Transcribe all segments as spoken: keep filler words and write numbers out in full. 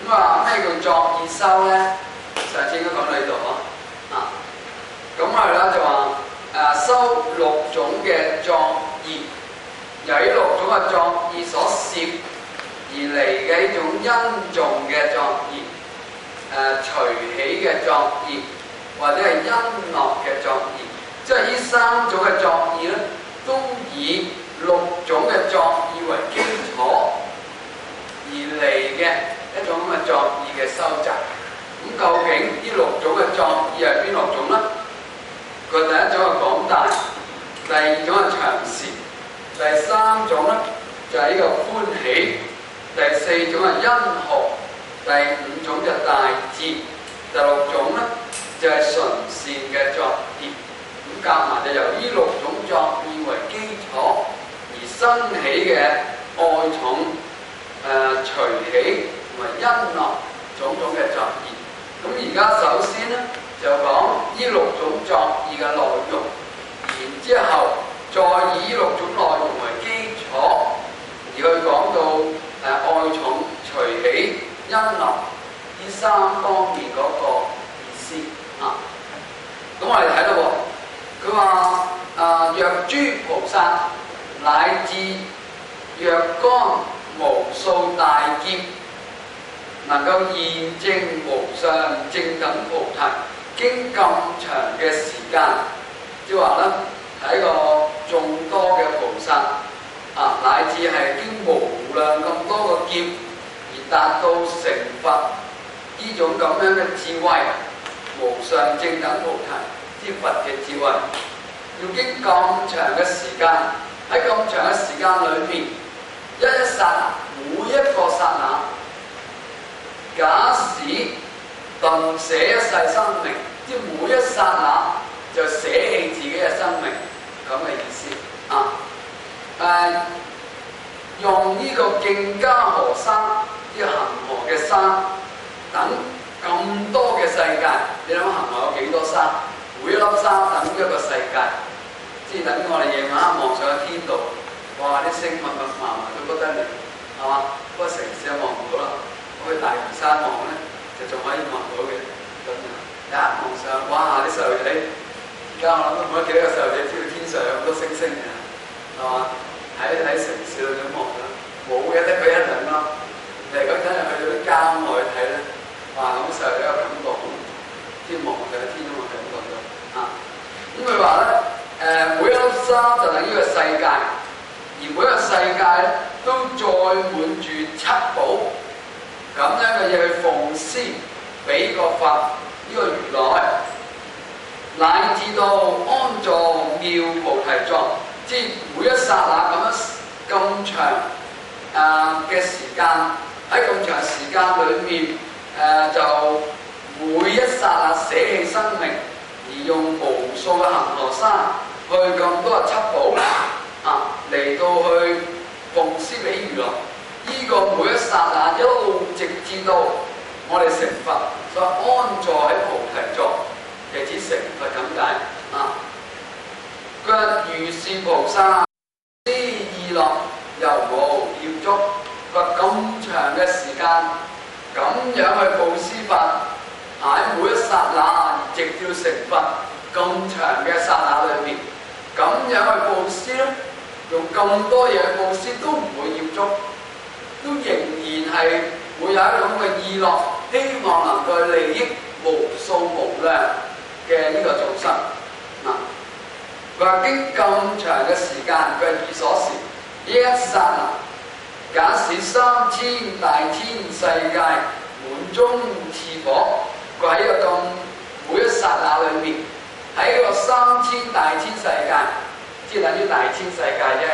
咁啊咩叫作意修咧？上次應該講到呢度啊。咁係啦，就話誒修六種嘅作意，由於六種嘅作意所攝而嚟嘅呢種因重嘅作意，誒隨喜嘅作意，或者係因樂嘅作意，即係呢三種嘅作意咧，都以六種嘅作意為基礎而嚟嘅一種咁嘅作意嘅收集。咁究竟呢六種嘅作意係邊六種咧？佢第一種係廣大，第二種係長時，第三種咧就係呢個歡喜，第四種係因學，第五種就大智，第六種咧就係純善嘅作意。咁夾埋就由呢六種作意為基礎而生起嘅愛重、誒隨喜同埋因樂種種嘅作意。咁而家首先咧就講呢六種作意嘅內容，然之後再以呢六種內容為基礎，而去講到誒、呃、愛重、隨喜、因樂呢三方面嗰個意思啊。咁我哋睇到喎，佢話誒若諸菩薩乃至若干無數大劫，能夠現證無上正等菩提，經咁長嘅時間，即係話咧係一個眾多嘅菩薩啊，乃至係經無量咁多個劫而達到成佛呢種咁樣嘅智慧，無上正等菩提之佛嘅智慧，要經咁長嘅時間，喺咁長嘅時間裏面，一一剎那，每一個剎那，假使頓捨一世生命，即每一剎那就捨棄自己嘅生命，咁嘅意思啊！誒、呃，用呢個徑伽河山，呢個恆河嘅山等咁多嘅世界，你諗恆河有幾多山？每一粒山等於一個世界，即係等於我哋夜晚望上去天度，哇！啲星密密麻麻到不得了，係嘛？不過城市又望唔到啦，我去大嶼山望咧，就仲可以望到嘅。咁樣一望上，哇！啲細路仔，而家我諗都冇幾多個細路仔知道天上有咁多星星嘅，係嘛？喺喺城市度咁望啦，冇嘅，得佢一兩粒。你如果真係去到啲郊外睇咧，哇！咁細路仔有感覺，天望上天都冇感覺到啊。咁佢話咧，誒、呃、每一粒沙就等於一個世界，而每一個世界咧都載滿住七寶咁樣嘅嘢去奉施俾個佛呢、這個如來，乃至到安坐妙菩提座，即係每一剎那咁樣咁長啊嘅時間，喺咁長時間裏面，誒、呃、就每一剎那捨棄生命，而用無數嘅恆河沙去咁多嘅七寶啊嚟到去奉施俾如來。呢、這個每一剎那一路直至到我哋成佛，所以安坐喺菩提座，係指成佛咁解啊。佢話如是菩薩思意樂猶無業足，佢話咁長嘅時間，咁樣去布施法，喺每一剎那直到成佛咁長嘅剎那裏面，咁樣去布施咧，用咁多嘢去布施都唔會業足，都仍然係會有一種嘅意樂，希望能夠利益無數無量嘅呢個眾生。嗱，佢話經咁長嘅時間，佢係以所示，呢一剎那，假使三千大千世界滿中熾火，佢喺個咁每一剎那裏面，喺個三千大千世界，即係等於大千世界啫。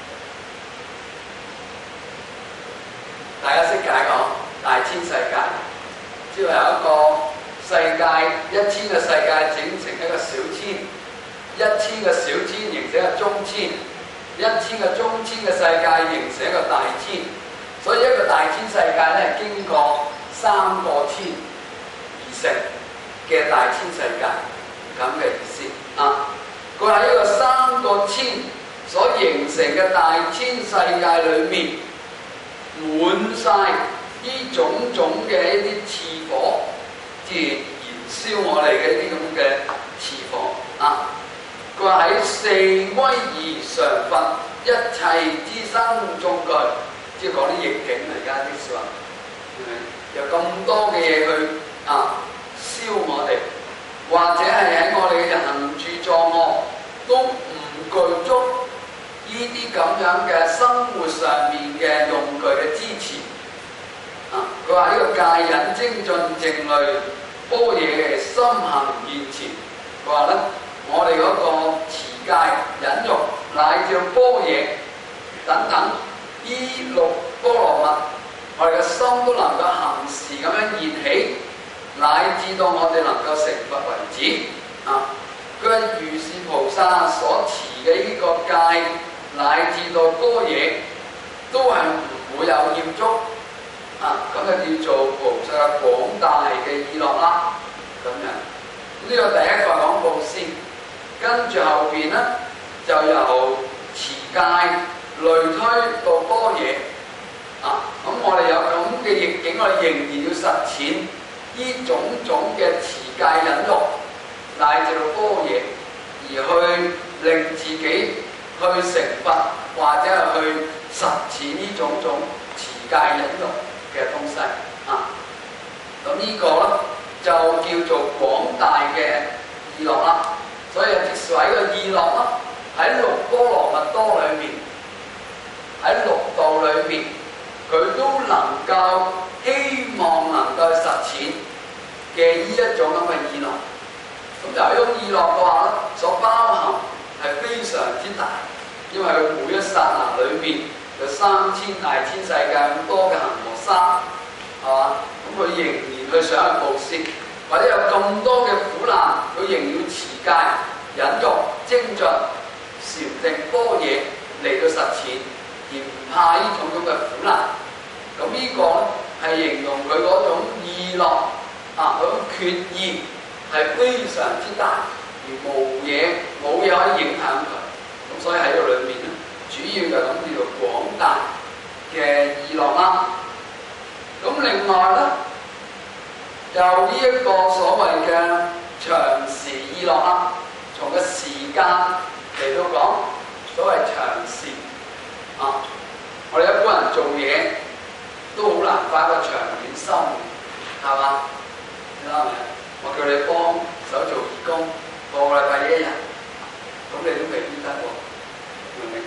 大家識解講大千世界，即係由一個世界一千個世界整成一個小千，一千個小千形成一個中千，一千個中千嘅世界形成一個大千，所以一個大千世界咧係經過三個千而成嘅大千世界，咁嘅意思啊。佢喺一個三個千所形成嘅大千世界裏面，滿晒呢種種嘅一啲熾火，即係燃燒我哋嘅一啲咁嘅熾火啊！佢話喺四威儀常罰一切之生眾具，即係講啲逆境嚟㗎啲説話，係咪？有咁多嘅嘢去啊燒我哋，或者係喺我哋嘅行住坐臥都唔具足呢啲咁樣嘅生活上面嘅用具嘅支持。啊！佢話呢個戒忍精進靜慮般若心行現前，佢話咧我哋嗰個持戒忍辱乃至般若等等呢六波羅蜜，我哋嘅心都能夠行時咁樣現起，乃至到我哋能夠成佛為止。啊！佢話如是菩薩所持嘅呢個戒，乃至到般若都係唔會有欠足。啊，咁就叫做菩薩廣大嘅意樂啦。咁樣，呢、這個第一個講布施，跟住後邊咧就由持戒類推到般若。啊，咁我哋有咁嘅逆境，我哋仍然要實踐呢種種嘅持戒忍辱，乃至到般若，而去令自己去成佛，或者係去實踐呢種種持戒忍辱嘅東西啊，咁呢個咧就叫做廣大嘅意樂啦。所以即是話呢個意樂啦，喺六波羅蜜多裏面，喺六道裏面，佢都能夠希望能夠實踐嘅呢一種咁嘅意樂。咁就係呢種意樂嘅話咧，所包含係非常之大，因為佢每一剎那裏面有三千大千世界咁多嘅恒河沙，係嘛？咁佢仍然去想去布施，或者有咁多嘅苦難，佢仍然要持戒、忍辱、精進、禪定、般若嚟到實踐，而唔怕呢種咁嘅苦難。咁呢個咧係形容佢嗰種意樂啊，嗰種決意係非常之大，而冇嘢冇嘢可以影響佢。咁所以喺度裏面咧，主要就咁叫做廣大嘅意樂啦。咁另外咧，就呢一個所謂嘅長時意樂啦，從個時間嚟到講，所謂長時啊，我哋一般人做嘢都好難發個長遠心，係嘛？你諗下，我叫你幫手做義工，個個禮拜一日，咁你都未必得喎，明唔明？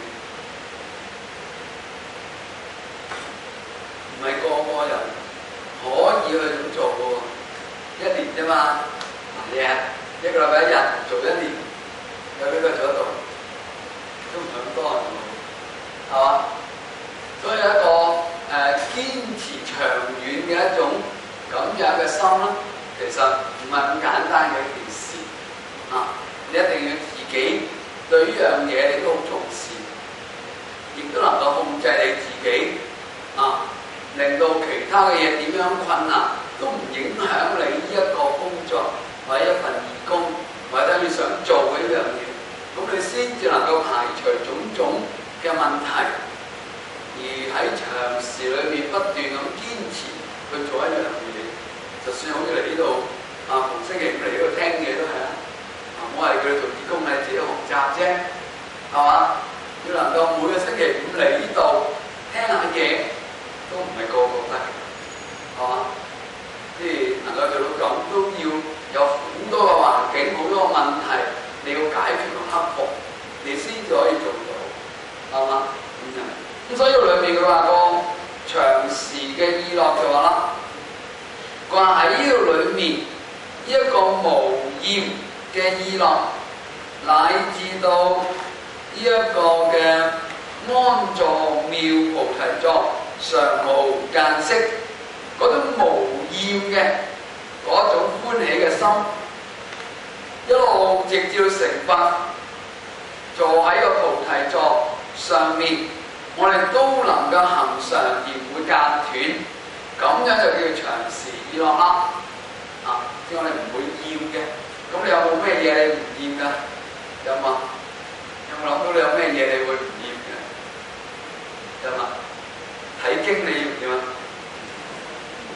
唔係個個人可以去咁做嘅喎，一年啫嘛，係啊，一個禮拜一日做一年，有邊個做得到？都唔係咁多人做，係嘛？所以一個誒、呃、堅持長遠嘅一種咁樣嘅心咧，其實唔係咁簡單嘅一件事啊！你一定要自己對呢樣嘢你都好重視，亦都能夠控制你自己啊！令到其他嘅嘢點樣困難都唔影響你呢一個工作或者一份義工或者你想做嘅呢樣嘢，咁你先至能夠排除種種嘅問題，而喺長時裏面不斷咁堅持去做一樣嘢。就算好似嚟呢度啊，逢星期五嚟呢度聽嘢都係啊，我係叫你做義工，你自己學習啫，係嘛？要能夠每個星期五嚟呢度聽下嘢。都唔係個個得，係嘛？即係能夠做到咁，都要有好多嘅環境、好多嘅問題，你要解決同克服，你先至可以做到，係嘛？咁樣咁所以裏面佢話個長時嘅意樂就話啦，佢話喺呢度裏面呢一個無厭嘅意樂，乃至到呢一個嘅安坐妙菩提座。常無間隙，嗰種無厭嘅嗰種歡喜嘅心，一路直至成佛，坐喺個菩提座上面，我哋都能夠行常而唔會間斷，咁樣就叫長時意樂啦。啊，即係我哋唔會厭嘅。咁你有冇咩嘢你唔厭㗎？有冇？有冇諗到你有咩嘢你會唔厭嘅？有冇？睇經你要唔要啊？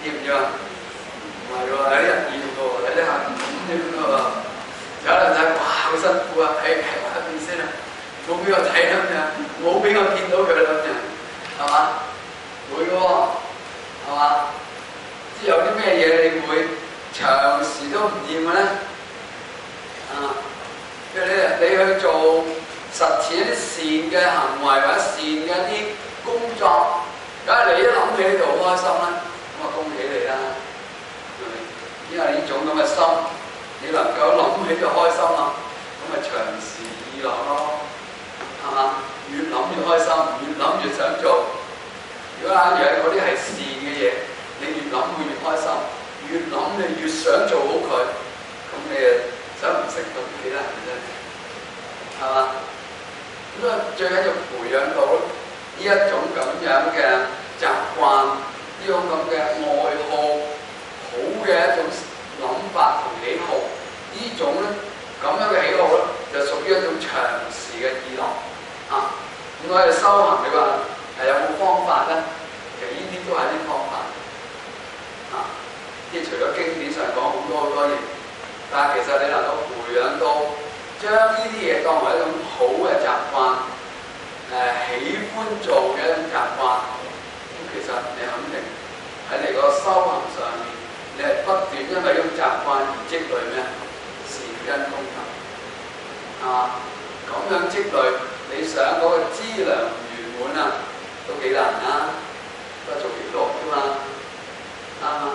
厭唔厭啊？唔係喎，有啲人厭嘅喎，有啲客唔厭嘅喎。有人睇哇好辛苦啊，喺喺下邊先啊，冇俾我睇咁樣，冇俾我見到佢咁樣，係嘛？會嘅喎，係嘛？即係有啲咩嘢你會長時都唔厭嘅咧？啊，即係你你去做實踐一啲善嘅行為或者善嘅一啲工作，梗係你一諗起呢度好開心啦，咁啊恭喜你啦，係咪？因為呢種咁嘅心，你能夠諗起就開心啦，咁咪長時意樂咯，係嘛？越諗越開心，越諗越想做。如果假如係嗰啲係善嘅嘢，你越諗會越開心，越諗你越想做好佢，咁你誒想唔成都幾難嘅啫，係嘛？咁啊最緊要培養到呢一種咁樣嘅習慣，呢種咁嘅愛好，好嘅一種諗法同喜好，呢種咧咁樣嘅喜好咧，就屬於一種長時嘅意樂啊！咁我哋修行你話係有冇方法咧？其實呢啲都係啲方法啊！即係除咗經典上講好多好多嘢，但係其實你能夠培養到將呢啲嘢當為一種好嘅習慣，誒、呃、喜歡做嘅一種習慣，咁其實你肯定喺你個修行上面，你係不斷因為呢種習慣而積累咩善根功德啊！咁樣積累，你想嗰個資糧圓滿啊，都幾難啊！都係做娛樂啫嘛，啱啊！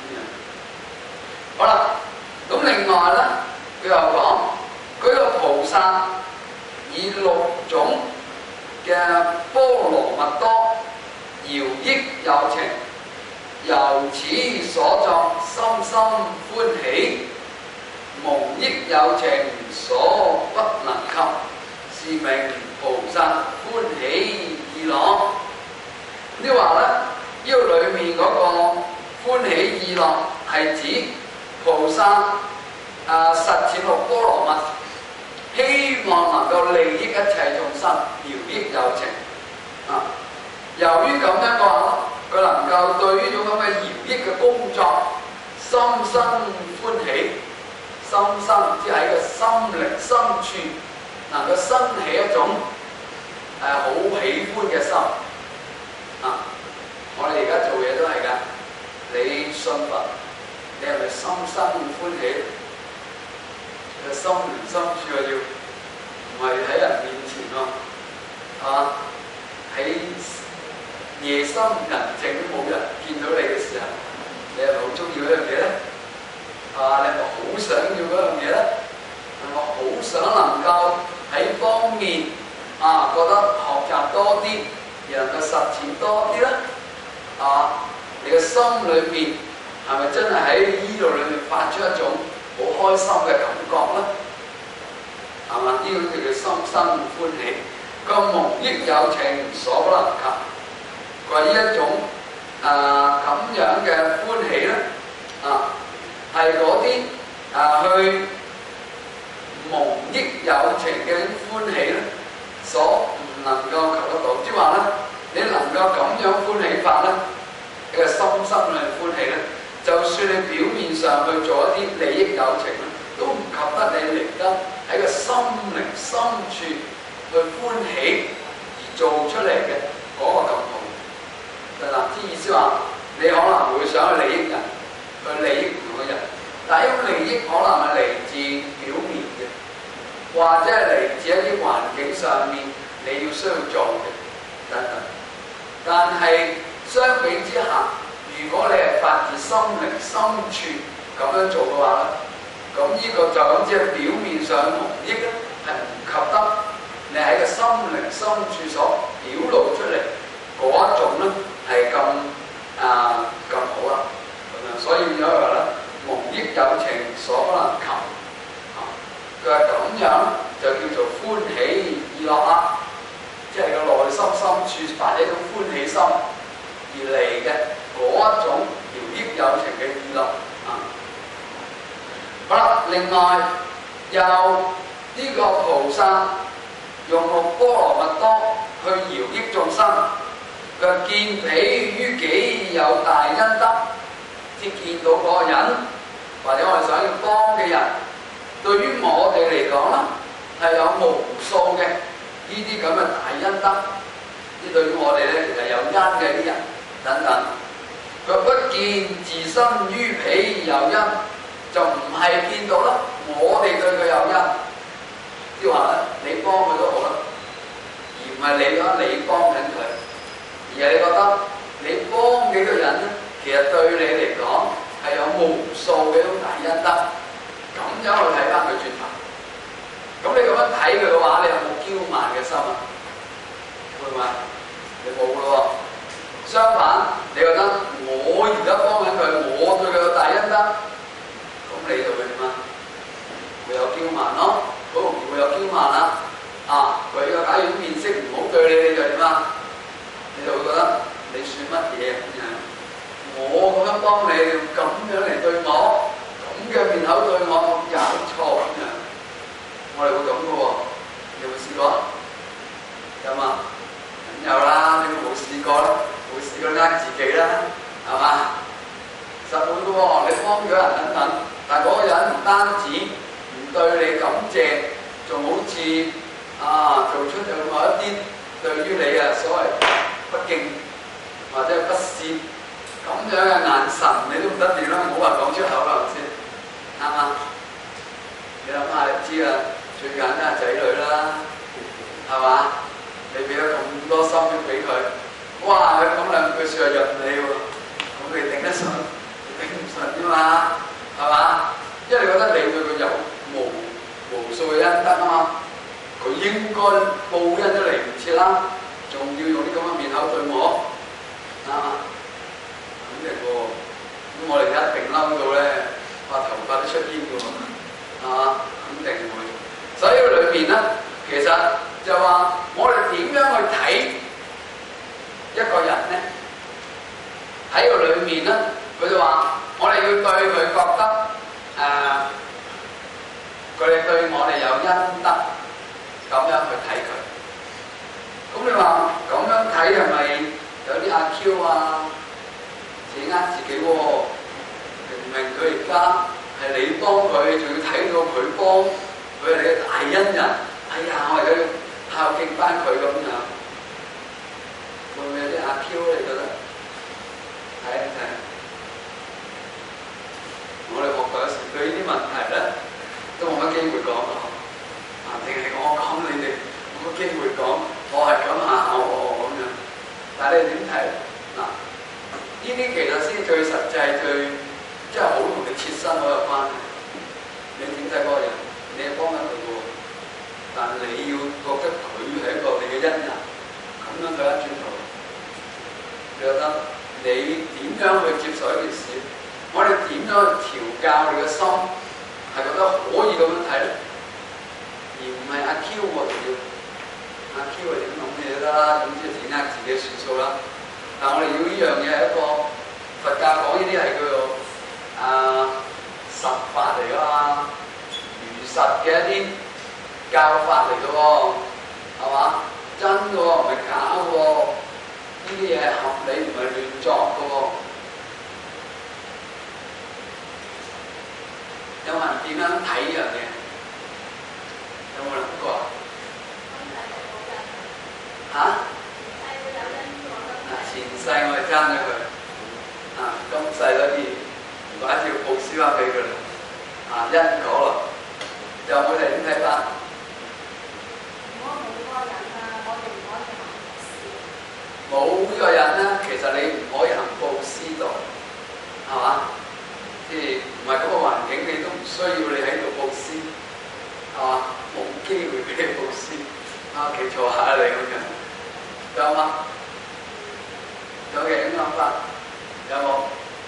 好啦，咁另外咧，佢又講，佢個菩薩以六種嘅波羅蜜多饒益有情，由此所作，深深歡喜，蒙益有情所不能及，是名菩薩歡喜意樂。呢話咧，呢個裏面嗰個歡喜意樂係指菩薩啊實踐六波羅蜜，希望能夠利益一切眾生，饒益有情啊。由於咁樣嘅話，佢能夠對呢種咁嘅饒益嘅工作深深歡喜，深深即係喺個心靈深處能夠生起一種誒好、啊、喜歡嘅心啊！我哋而家做嘢都係㗎，你信佛，你係咪深深歡喜？個心靈深處啊，要唔係喺人面前咯，係嘛？喺夜深人靜都冇人見到你嘅時候，你係咪好中意嗰樣嘢咧？係嘛？你係咪好想要嗰樣嘢咧？係咪好想能夠喺方面啊覺得學習多啲，而能夠實踐多啲咧？係嘛？你嘅心裏面係咪真係喺呢度裏面發出一種好開心嘅感覺咧？係嘛？呢種叫做深深歡喜，個蒙益有情所不能及。佢話呢一種啊咁樣嘅歡喜咧，啊係嗰啲啊去蒙益有情嘅歡喜咧，所唔能夠求得到。即係話咧，你能夠咁樣歡喜法咧，你嘅心心裏歡喜咧，就算你表面上去做一啲利益有情咧，都唔及得你嚟得喺個心靈深處去歡喜而做出嚟嘅嗰個咁好。嗱，啲意思話，你可能會想去利益人，去利益唔同嘅人，但係呢種利益可能係嚟自表面嘅，或者係嚟自一啲環境上面你要需要做嘅等等。但係相比之下，如果你係發自心靈深處咁樣做嘅話咧，咁呢個就咁只係表面上蒙益咧，係唔及得你喺個心靈深處所表露出嚟嗰一種咧。係咁啊咁好啦，咁樣所以變咗話咧，蒙益有情所不能及啊！佢話咁樣就叫做歡喜意樂啦，即係個內心深處發一種歡喜心而嚟嘅嗰一種饒益有情嘅意樂啊！好啦，另外又呢個菩薩用六波羅蜜多去饒益眾生。佢見彼於己有大恩德， 先見到嗰個人，或者我哋想要幫嘅人，對於我哋嚟講啦，係有無數嘅呢啲咁嘅大恩德，呢對於我哋咧其實有恩嘅啲人等等。佢不見自身於彼有恩，就唔係見到啦，我哋對佢有恩，即係話咧，你幫佢都好啦，而唔係你講你幫緊佢，而係你覺得你幫幾個人咧，其實對你嚟講係有無數嘅一種大恩德，咁樣去睇翻佢轉頭。咁你咁樣睇佢嘅話，你有冇驕慢嘅心啊？會唔會？你冇咯喎。相反，你覺得我而家幫緊佢，我對佢有大恩德，咁你就會點啊？會有驕慢咯，好容易會有驕慢啦。啊，佢個假如面色唔好對你，你就點啊？你就會覺得你算乜嘢咁樣？我咁樣幫你，咁樣嚟對我，咁嘅面口對我，有錯咁樣。我哋會咁嘅喎，你有冇試過？有嘛？梗有啦，你冇試過咧？冇試過呃自己啦，係嘛？實會嘅喎，你幫咗人等等，但係嗰個人唔單止唔對你感謝，仲好似啊做出有某一啲對於你啊所謂不敬或者不屑咁樣嘅眼神，你都唔得掂啦，唔好話講出口啦，係咪先？啱嘛？你諗下，你知啦，最簡單係仔女啦，係嘛？你俾咗咁多心血俾佢。哇！佢講兩句説話入你喎，咁你頂得順，頂唔順啫嘛，係嘛？因為你覺得你對佢有無無數嘅恩德啊嘛，佢應該報恩都嚟唔切啦，仲要用啲咁嘅面口對我，啱嘛？肯定喎，咁我哋一定嬲到咧，哇頭髮都出煙嘅喎，係嘛？肯定會。所以裏邊咧，其實就話我哋點樣去睇一個人咧，喺個裏面咧，佢就話：我哋要對佢覺得誒，佢、呃、哋對我哋有恩德，咁樣去睇佢。咁你話咁樣睇係咪有啲阿 Q 啊？自己呃自己喎、哦，明明佢而家係你幫佢，仲要睇到佢幫佢係你嘅大恩人。哎呀，我哋都要孝敬翻佢咁樣。會唔會有啲阿 Q 你覺得？睇一睇，我哋學過時對呢啲問題咧，都冇乜機會講咯。啊，淨係我講你哋冇乜機會講，我係咁啊，我咁樣。但係你點睇？嗱，呢啲其實先最實際、最即係好同你切身嗰個關係。你點睇嗰個人？你係幫緊佢嘅喎，但係你要覺得佢係一個你嘅恩人，咁樣對一轉頭。你覺得你點樣去接受一件事？我哋點樣去調教你嘅心，係覺得可以咁樣睇咧，而唔係阿 Q 喎，仲要阿 Q 係點諗嘢得啦，總之自己呃自己算數啦。但我哋要呢樣嘢係一個佛教講呢啲係叫做啊實法嚟㗎嘛，如實嘅一啲教法嚟㗎喎，係嘛？真㗎喎，唔係假㗎喎。呢啲嘢係合理，唔係亂作嘅喎。有冇人點樣睇呢樣嘢？有冇諗過啊？嚇？前世我哋爭咗佢，啊，今世嗰啲唔怪之要報銷翻俾佢啦。啊，因果啦，有冇哋點睇法？冇呢個人咧，其實你唔可以行布施道，係嘛？即係唔係嗰個環境，你都唔需要你喺度布施，係嘛？冇機會俾你布施，翻屋企坐下你咁樣，有嗎？有嘅咁諗法，有冇？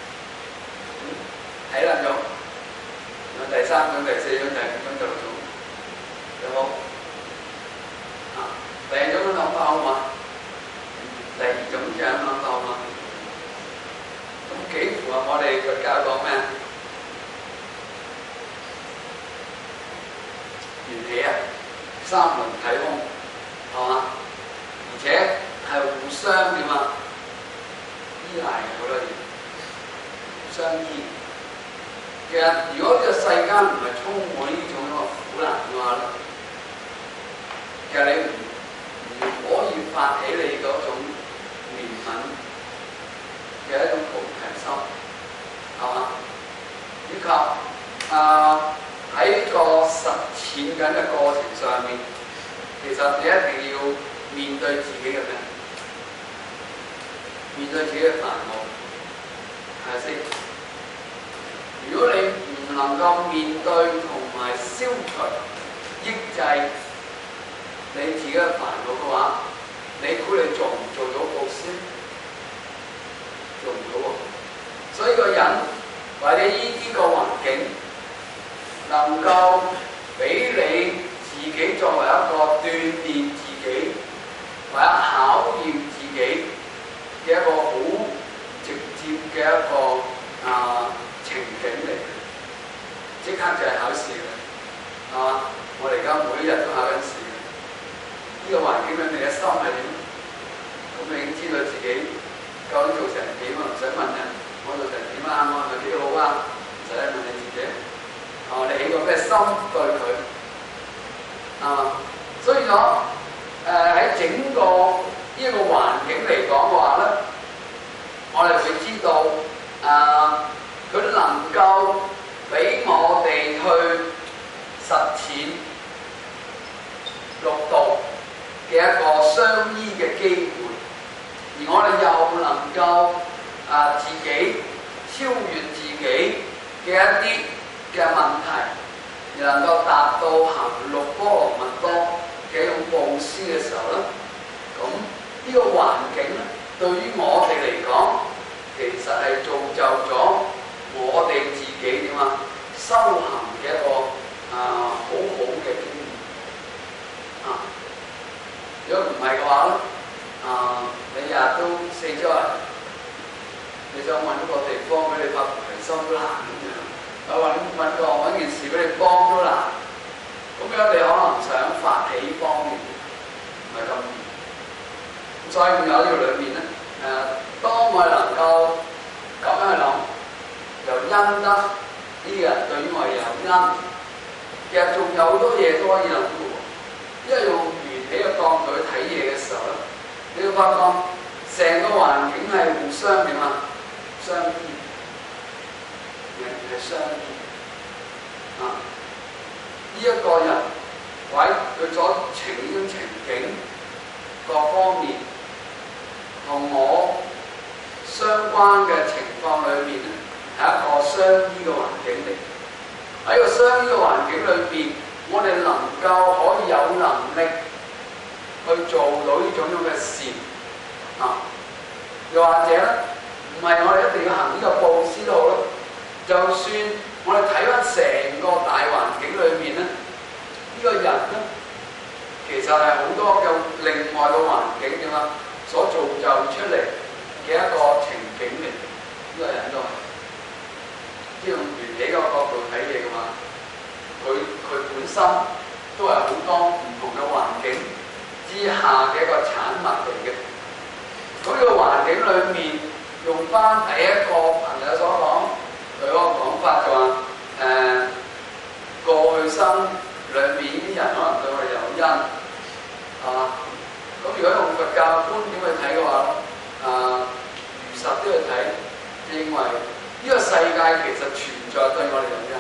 睇兩種，有第三種、第四種、第五種、第六種，有冇？啊，第二種諗法好嘛？第二種嘅諗法好嘛？咁幾符合我哋佛教講咩？緣起啊，三輪體空，係嘛？而且係互相點啊？依賴好多嘢。 相依。其實如果呢個世間唔係充滿呢種咁嘅苦難嘅話咧，其實你唔唔可以發起你嗰種憐憫嘅一種菩提心，係嘛？以及啊喺個實踐緊嘅過程上面，其實你一定要面對自己嘅咩？面對自己嘅煩惱，係咪先？如果你唔能夠面對同埋消除、抑制你自己嘅煩惱嘅話，你估你做唔做到布施？做唔到喎。所以個人或者呢啲個環境能夠俾你自己作為一個鍛鍊自己或者考驗自己嘅一個好直接嘅一個啊情景嚟嘅，即刻就係考試嘅，係嘛？我哋而家每日都考緊試嘅，呢、這個環境裏面嘅心係點？咁你已經知道自己究竟做成點啊？唔使問人，我做成點啊？我係咪幾好啊？唔使問你自己，啊！你起個咩心對佢啊？所以講誒喺整個呢一個環境嚟講嘅話咧，我哋會知道啊，佢能夠俾我哋去實踐六道嘅一個相依嘅機會，而我哋又能夠啊自己超越自己嘅一啲嘅問題，而能夠達到行六波羅蜜多嘅一種布施嘅時候咧，咁呢個環境咧，對於我哋嚟講，其實係造就咗我哋自己點啊修行嘅一個啊好好嘅經驗啊！如果唔係嘅話咧，啊你日日都四周人，你想揾個地方俾你發菩提心都難咁樣，我揾揾個揾件事俾你幫都難，咁樣你可能想發起幫嘅，唔係咁易。咁所以有呢個裏面咧，誒、啊，當我哋能夠咁樣去諗，又因得呢個人對於我哋有因，其實仲有好多嘢都可以諗嘅喎。因為用緣起嘅角度去睇嘢嘅時候咧，你會發覺成個環境係互相點啊？相依，人係相依啊！呢、這、一個人，或者佢所呈呢種情景各方面，同我相關嘅情況裏邊咧，係一個相依嘅環境嚟。喺個相依嘅環境裏邊，我哋能夠可以有能力去做到呢種咁嘅事啊！又或者咧，唔係我哋一定要行呢個布施都好咯。就算我哋睇翻成個大環境裏面咧，呢、這個人咧，其實係好多嘅另外嘅環境點啊，所造就出嚟嘅一個情景嚟。呢、這個人都係，即係用緣起嘅角度睇嘢嘅話，佢佢本身都係好多唔同嘅環境之下嘅一個產物嚟嘅。咁呢個環境裏面，用翻第一個朋友所講，佢嗰個講法就話、是：誒、呃、過去生裏面啲人可能對我哋有因，係嘛？咁如果用佛教觀點去睇嘅話，啊、呃、如實都去睇，認為呢個世界其實存在對我哋有因，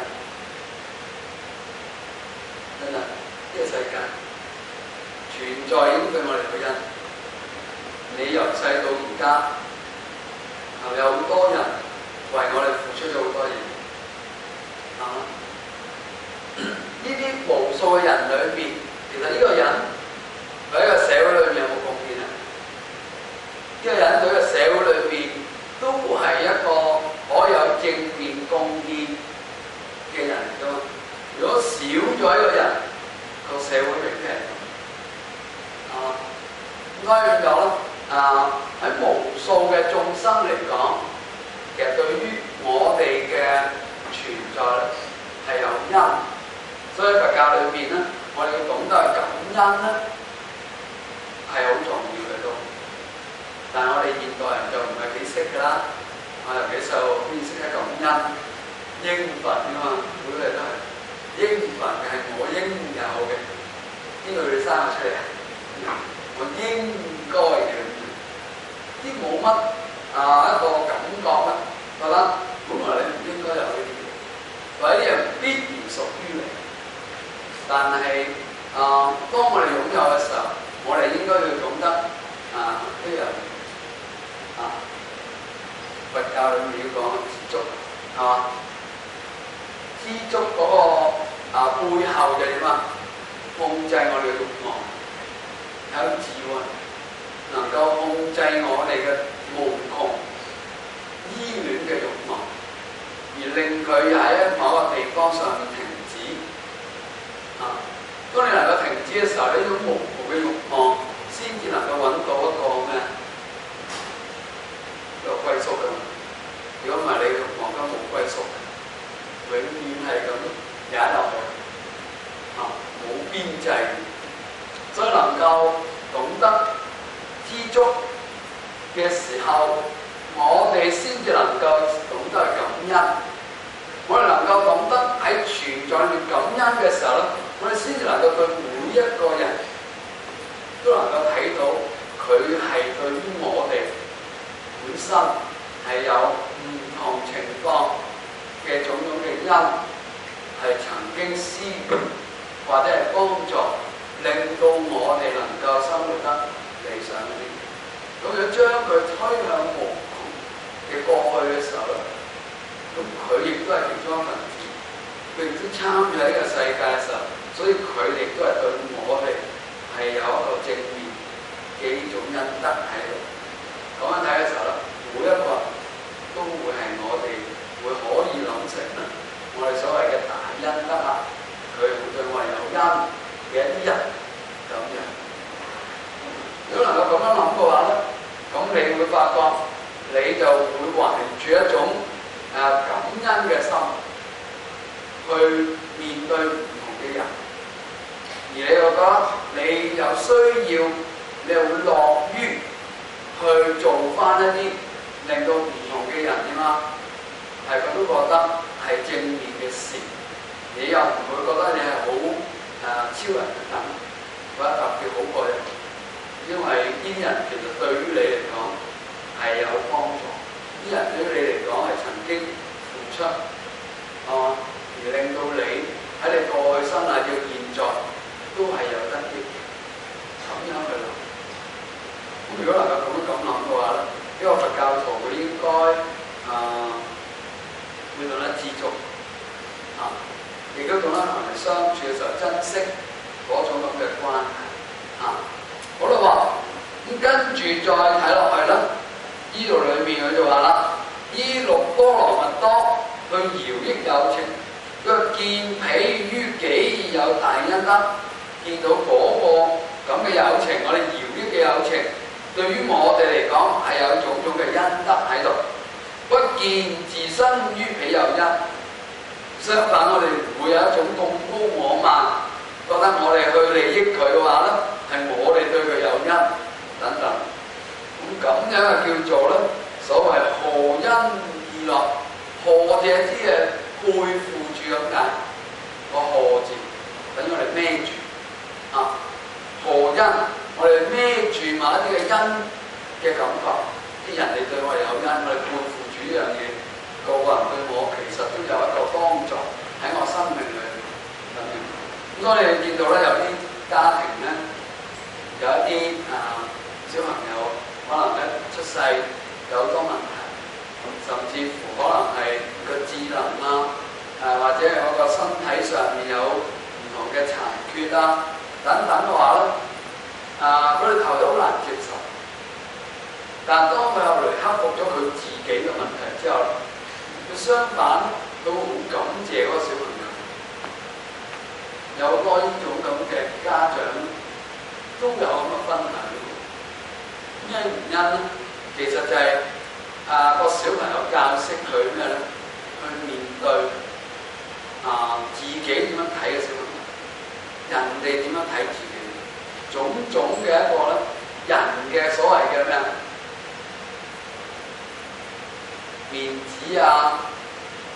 真係呢個世界存在已經對我哋有因。你由細到而家，係咪有好多人為我哋付出咗好多嘢？啊！呢啲無數嘅人裏邊，其實呢個人喺個社會裏面有冇貢獻啊？呢個人對個社會裏邊都係一個可以有正面貢獻嘅人嚟㗎嘛。如果少咗一個人，個社會咪平啊？咁所以變咗咧。啊！喺無數嘅眾生嚟講，其實對於我哋嘅存在咧係有因，所以佛教裏邊咧，我哋要懂得感恩咧係好重要嘅都。但係我哋現代人就唔係幾識㗎啦，啊尤其細路邊識得感恩應份㗎嘛，每個人都係應份嘅，係我應有嘅。邊個你生我出嚟啊？我應該嘅，啲冇乜啊一個感覺啦，覺得本來你唔應該有呢啲嘢，或者啲人必然屬於你。但係啊，當我哋擁有嘅時候，我哋應該要懂得啊呢樣啊，佛教裏面要講知足，係嘛？知足嗰個啊背後就點啊？控制我哋嘅慾望，有智慧，能夠控制我哋嘅無窮依戀嘅慾望，而令佢喺某個地方上面停止。啊，當你能夠停止嘅時候，呢種無窮嘅慾望先至能夠揾到一個咩一個歸宿㗎嘛。如果唔係，你嘅慾望都冇歸宿，永遠係咁踩落去。冇邊際，所以能夠懂得知足嘅時候，我哋先至能夠懂得感恩。我哋能夠懂得喺存在裏感恩嘅時候咧，我哋先至能夠對每一個人都能夠睇到佢係對於我哋本身係有唔同情況嘅種種嘅恩，係曾經施予。或者係幫助，令到我哋能夠生活得理想啲。咁如果將佢推向無窮嘅過去嘅時候咧，咁佢亦都係其中一份子，佢亦都參與喺呢個世界嘅時候，所以佢亦都係對我哋係有一個正面嘅呢種恩德喺度。咁樣睇嘅時候咧，每一個人都會係我哋會可以諗成啦，我哋所謂嘅大恩德啊。佢會對我哋有恩嘅一啲人咁樣。如果能夠咁樣諗嘅話咧，咁你會發覺你就會懷住一種誒感恩嘅心去面對唔同嘅人，而你又覺得你有需要，你又會樂於去做翻一啲令到唔同嘅人點啊，係佢都覺得係正面嘅事。你又唔會覺得你係好誒超人等等，或者特別好過人，因為呢啲人其實對於你嚟講係有幫助，啲人對於你嚟講係曾經付出，啊，而令到你喺你過去生涯到現在都係有得益嘅，咁樣去諗。咁如果能夠咁樣咁諗嘅話咧，呢個佛教徒佢應該啊會懂得知足啊。亦都懂得同人相處嘅時候珍惜嗰種咁嘅關係啊！好啦喎，咁跟住再睇落去啦，呢度裏面佢就話啦：依六波羅蜜多去饒益有情，佢見彼於己有大恩德，見到嗰個咁嘅友情，我哋饒益嘅友情，對於我哋嚟講係有種種嘅恩德喺度，不見自身於彼有恩。相反，我哋唔會有一種咁高我慢，覺得我哋去利益佢嘅話咧，係我哋對佢有恩等等。咁咁樣啊叫做咧，所謂何恩義樂，何者之嘅背負住咁解，個何字等於我哋孭住啊。何恩，我哋孭住某一啲嘅恩嘅感覺，啲人哋對我哋有恩，我哋背負住呢樣嘢。個個人對我其實都有一個幫助喺我生命裏面咁樣。咁所以你見到咧，有啲家庭咧，有一啲啊小朋友可能咧出世有好多問題，甚至乎可能係個智能啊，誒、啊、或者係我個身體上面有唔同嘅殘缺啊等等嘅話咧，啊佢哋頭都好難接受。但係當佢後來克服咗佢自己嘅問題之後，佢相反都好感謝嗰個小朋友，有好多呢種咁嘅家長都有咁嘅分享。咩原因咧？其實就係、是、啊個小朋友教識佢咩咧？去面對啊自己點樣睇嘅小朋友，人哋點樣睇自己，種種嘅一個咧人嘅所謂嘅咩面子啊、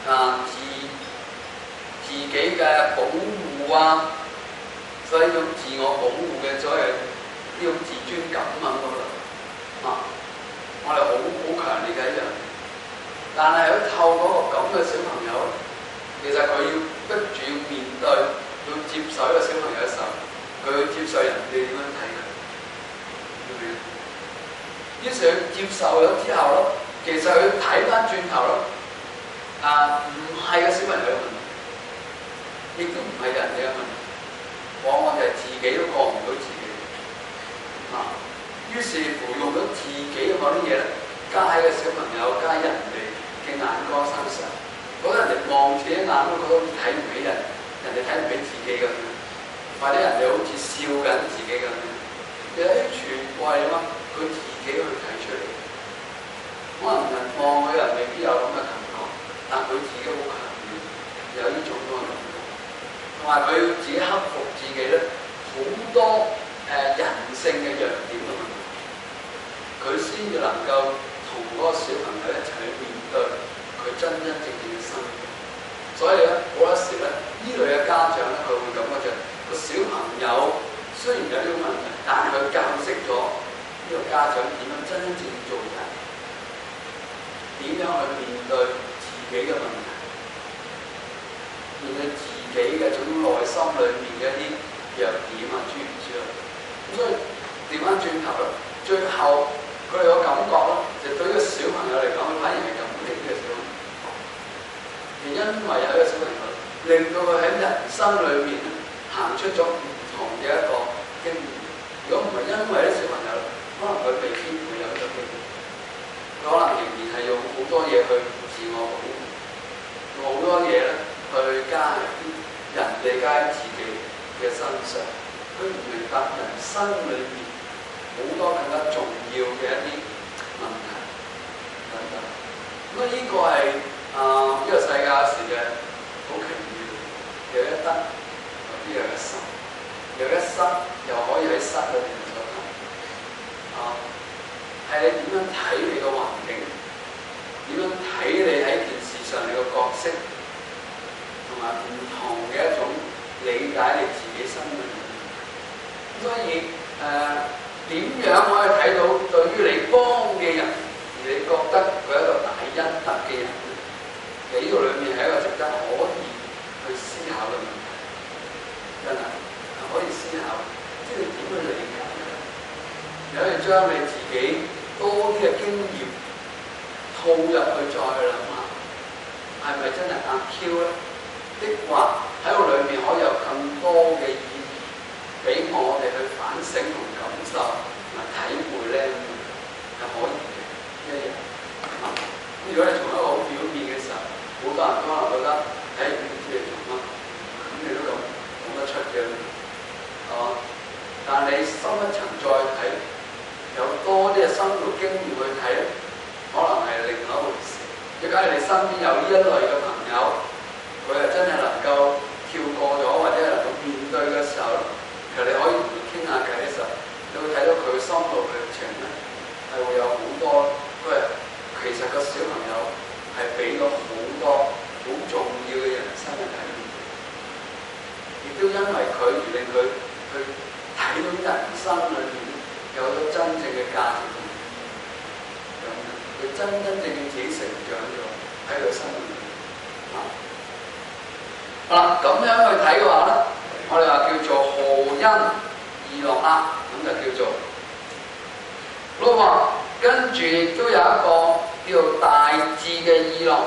啊自自己嘅保護啊，所以呢種自我保護嘅所謂呢種自尊感啊嗰度啊，我哋好好強烈嘅一樣嘢。但係佢透過個咁嘅小朋友，其實佢要逼住要面對，要接受一個小朋友嘅時候，佢要接受人哋點樣睇佢，明唔明？於是佢接受咗之後咯，其實佢睇翻轉頭咯，啊唔係個小朋友嘅問題，亦都唔係人哋嘅問題，往往就係自己都過唔到自己啊。於是乎用咗自己嘅嗰啲嘢咧，加喺個小朋友，加人哋嘅眼光身上，嗰人哋望自己眼都覺得好似睇唔起人，人哋睇唔起自己咁樣，或者人哋好似笑緊自己咁樣，其實啲全部係乜？佢自己去睇出嚟。可能人望佢人未必有咁嘅感覺，但佢自己好強烈有呢種咁嘅感覺，同埋佢要自己克服自己咧好多誒、呃、人性嘅弱點嘅問題，佢先至能夠同嗰個小朋友一齊去面對佢真真正正嘅生活。所以咧，好多時咧，呢類嘅家長咧，佢會感覺就係個小朋友雖然有呢種問題，但係佢教識咗呢個家長點樣真真正正做人，點樣去面對自己嘅問題，面對自己嘅種內心裏面嘅一啲弱點啊，諸如此類。咁所以調翻轉頭咧，最後佢哋個感覺咧，就對於個小朋友嚟講，反而係感激呢個小朋友，係因為有一個小朋友令到佢喺人生裏面咧行出咗唔同嘅一個經驗。如果唔係因為啲小朋友，可能佢未必會有呢個經驗，佢可能仍然係用好多嘢去自我保護，用好多嘢咧去加喺人哋加喺自己嘅身上，佢唔明白人生裏面好多更加重要嘅一啲問題等等。咁啊，呢個係啊呢個世界時嘅好奇妙，有一得，有啲有一失，有一失又可以喺失裏面所得。啊，係你點樣睇你個環境，點樣睇你喺件事上你個角色，同埋唔同嘅一種理解你自己生命。所以誒點樣可以睇到對於你幫嘅人，而你覺得佢係一個大恩德嘅人咧？其實呢個裏面係一個值得可以去思考嘅問題，真係可以思考，即係點去理解咧？你可以將你自己多啲嘅經驗套入去，再去諗下，係咪真係阿 Q 咧？的話喺個裏面可以有更多嘅意義俾我哋去反省同感受同埋體會咧，係可以嘅一樣。咁、嗯、如果你從一個好表面嘅時候，好多人都可能覺得，誒唔知你做乜，咁你都咁講得出嘅，係嘛？但係你深一層再睇，有多啲嘅生活經驗去睇咧，可能係另外一回事。如果你身邊有呢一類嘅朋友，佢係真係能夠跳過咗，或者能夠面對嘅時候，其實你可以同佢傾下偈嘅時候，你會睇到佢嘅心路歷程咧，係會有好多。佢係其實個小朋友係俾咗好多好重要嘅人生嘅體驗，亦都因為佢而令佢去睇到人生裏面有咗真正嘅價值同意義，咁佢真真正正自己成長咗喺佢生命裏面。啊，好啦，咁樣去睇嘅話咧，我哋話叫做何因義樂啦，咁就叫做好啦。跟住亦都有一個叫做大智嘅義樂。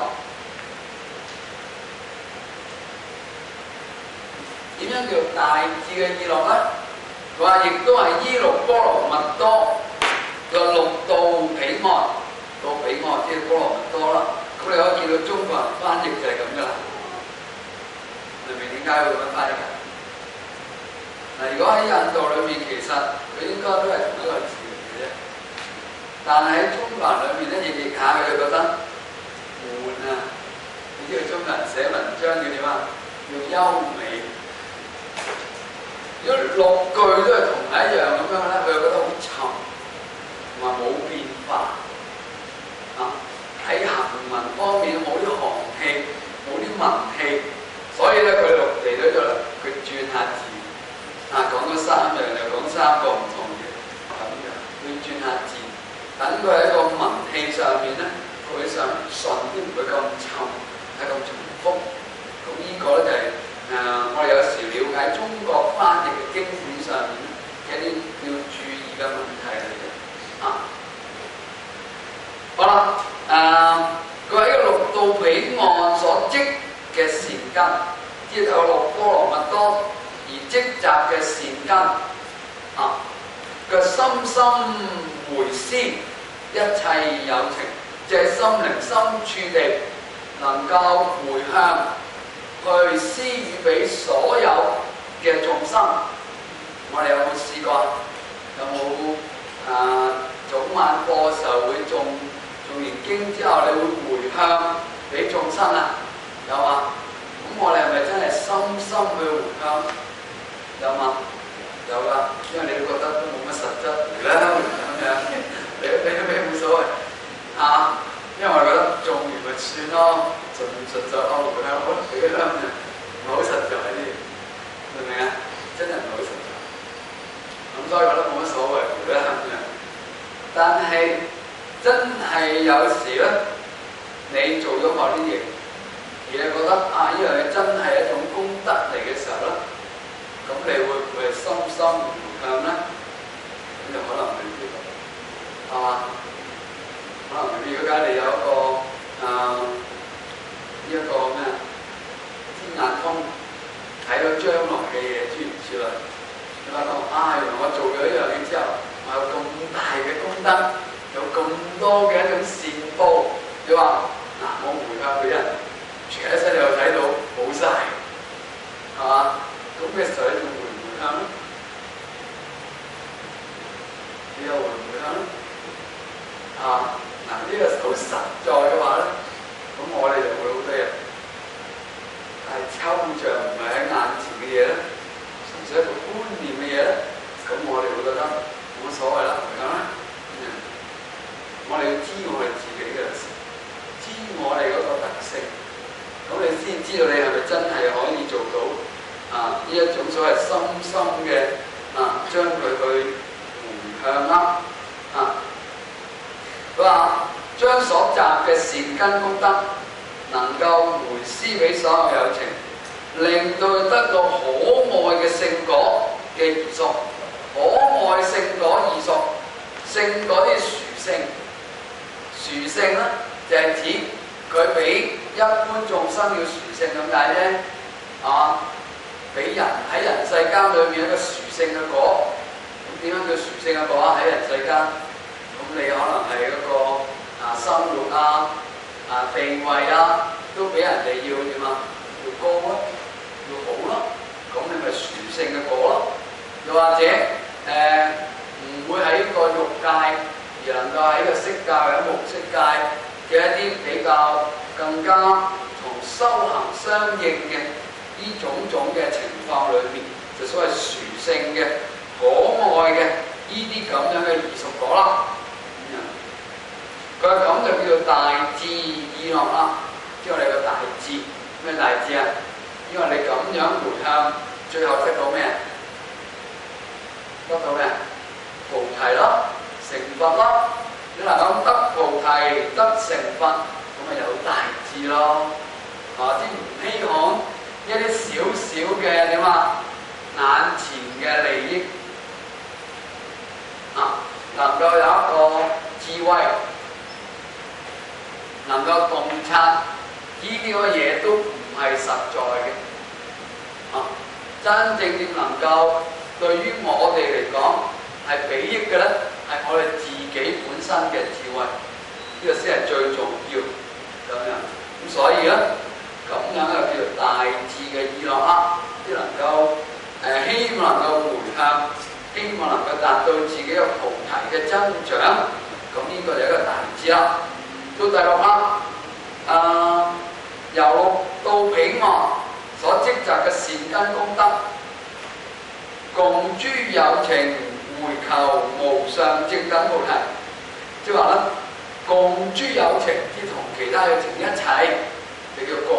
點樣叫大智嘅義樂咧？佢話亦都係依六波羅蜜多個六度彼岸，到彼岸即係波羅蜜多啦。咁你可以見到中國人翻譯就係咁噶啦。明唔明點解會咁樣翻譯㗎？嗱，如果喺印度裏面，其實佢應該都係同一個字嚟嘅啫。但係喺中國人裏面咧，譯譯下佢就覺得悶啊！你知道中國人寫文章要點啊？要優美。如果六句都係同一樣咁樣咧，佢就覺得好沉，同埋冇變化。啊，喺行文方面冇啲行氣， 文氣，所以咧佢嚟到咗啦，佢轉下字，啊講咗三樣又講三個唔同嘅咁樣，佢轉下字，等佢喺個文氣上面咧，佢會上順啲，唔會咁沉，係咁重複。咁呢個咧就係、是、誒、呃、我哋有時了解中國翻譯嘅經典上面嘅一啲要注意嘅問題嚟嘅。啊，好啦，誒佢喺個六度彼岸所積嘅善根，即係透過六波羅蜜多而積集嘅善根，啊嘅深深回思一切有情，即係心靈深處地能夠回向去施予俾所有嘅眾生。我哋有冇試過？有冇啊？早晚課嘅時候會誦誦完經之後，你會回向俾眾生啊？有啊？咁我哋係咪真係深深去回向？有嘛？有啦，因為你都覺得都冇乜實質嚟啦，咁樣你你你冇所謂啊？因為我覺得誦完咪算咯，順順手哦回向好俾啦，唔係好實在啲，明唔明啊？真係唔係好實在，咁所以覺得冇乜所謂回啦咁樣。但係真係有時咧，你做咗某啲嘢，而你覺得啊呢樣嘢真係一種功德嚟嘅時候咧，咁你會唔會深深回向咧？咁就可能未必，係嘛？可能未必。如果假如你有一個啊呢一個咩天眼通，睇到將來嘅嘢諸如此類，你發覺啊原來我做咗呢樣嘢之後，我有咁大嘅功德，有咁多嘅一種善報，你話嗱我回向俾人，全一生你又睇到冇晒，係嘛？咁嘅時候你仲回唔回向咧？你又回唔回向咧？啊嗱呢個好實在嘅話咧，咁我哋就會好多人，但係抽象唔係喺眼前嘅嘢咧，純粹一個觀念嘅嘢咧，咁我哋會覺得冇乜所謂啦，回向啦。我哋要知我哋自己嘅事，知我哋嗰個特性，咁你先知道你係咪真係可以做到啊呢一種所謂深深嘅啊將佢去回向啦啊。佢話將所集嘅善根功德能夠回施俾所有有情，令到佢得到可愛嘅聖果嘅異熟。可愛聖果異熟，聖果啲殊勝。殊勝咧就係、是、指佢比一般眾生要殊勝咁解啫，啊，俾人喺人世間裏面一個殊勝嘅果。咁點樣叫殊勝嘅果啊？喺人世間，咁你可能係一個啊生活啊、啊地位啊，都俾人哋要點啊？要高咯，要好咯，咁你咪殊勝嘅果咯。又或者誒唔、呃、會喺個欲界，而能夠喺個色界或者無色界嘅一啲比較更加同修行相應嘅呢種種嘅情況裏面，就所謂殊勝嘅、可愛嘅呢啲咁樣嘅異熟果啦。佢咁就叫做大智意樂啦，即係我哋個大智。咩大智啊？因為你咁樣回向，最後得到咩？得到咩？菩提咯。成佛咯，你能夠得菩提得成佛，咁咪有大智咯，啊！即唔稀罕一啲少少嘅點啊，眼前嘅利益，啊，能夠有一個智慧，能夠洞察呢啲嘅嘢都唔係實在嘅，啊！真正點能夠對於我哋嚟講係裨益嘅咧？係我哋自己本身嘅智慧，呢、這個先係最重要咁樣。咁所以咧，咁樣就叫做大智嘅意樂啦，即係能夠誒、呃、希望能夠回向，希望能夠達到自己嘅菩提嘅增長。咁呢個就係一個大智啦。到第六啦，誒、呃、由六到彼岸所積集嘅善根功德，共諸有情回求無上正等菩提，即係話咧，共諸有情，即同其他有情一齊，就叫共諸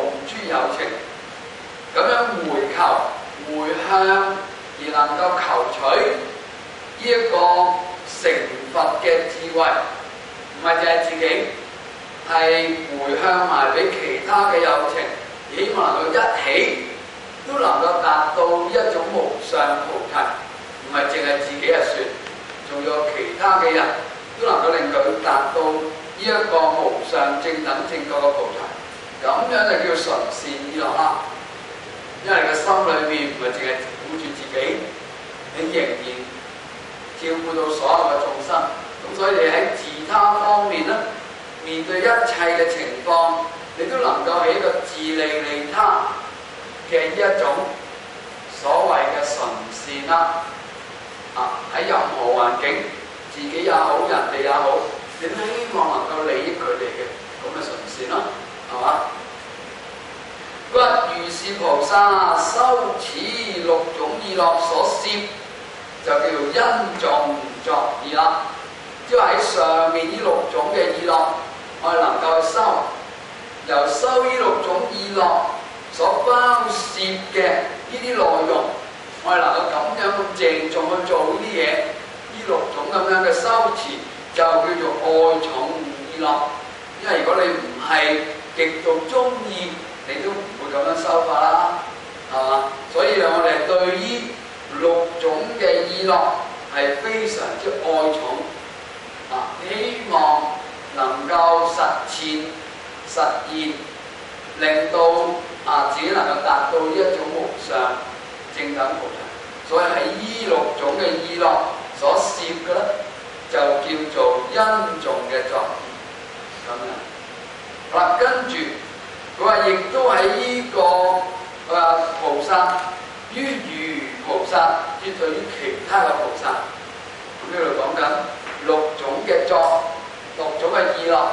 友情，咁樣回求回向而能夠求取呢一個成佛嘅智慧，唔係淨係自己，係回向埋俾其他嘅友情，希望能夠一起都能夠達到一種無上菩提，唔係淨係自己就算，仲有其他嘅人都能夠令佢達到呢一個無上正等正覺嘅菩提，咁樣就叫純善意樂啦。因為你嘅心裏面唔係淨係顧住自己，你仍然照顧到所有嘅眾生，咁所以你喺自他方面咧，面對一切嘅情況，你都能夠喺一個自利利他嘅一種所謂嘅純善啦。啊，喺任何環境，自己也好，人哋也好，你都希望能夠利益佢哋嘅，咁咪純善咯，係嘛？佢話如是菩薩修此六種意樂所攝，就叫做因重作意啦。即係喺上面呢六種嘅意樂，我哋能夠去修，由修呢六種意樂所包攝嘅呢啲內容，我哋能夠咁樣咁鄭重去做呢啲嘢，呢六種咁樣嘅修持就叫做愛重意樂。因為如果你唔係極度中意，你都唔會咁樣修法啦，係嘛？所以我哋對於六種嘅意樂係非常之愛重啊！希望能夠實踐實現，令到啊自己能夠達到呢一種無上正等菩提。所以喺呢六種嘅意樂所攝嘅咧，就叫做因重嘅作意咁樣。好啦，跟住。佢話亦都喺呢、這個佢話菩薩於餘菩薩，即對於其他嘅菩薩，咁呢度講緊六種嘅作，六種嘅意樂。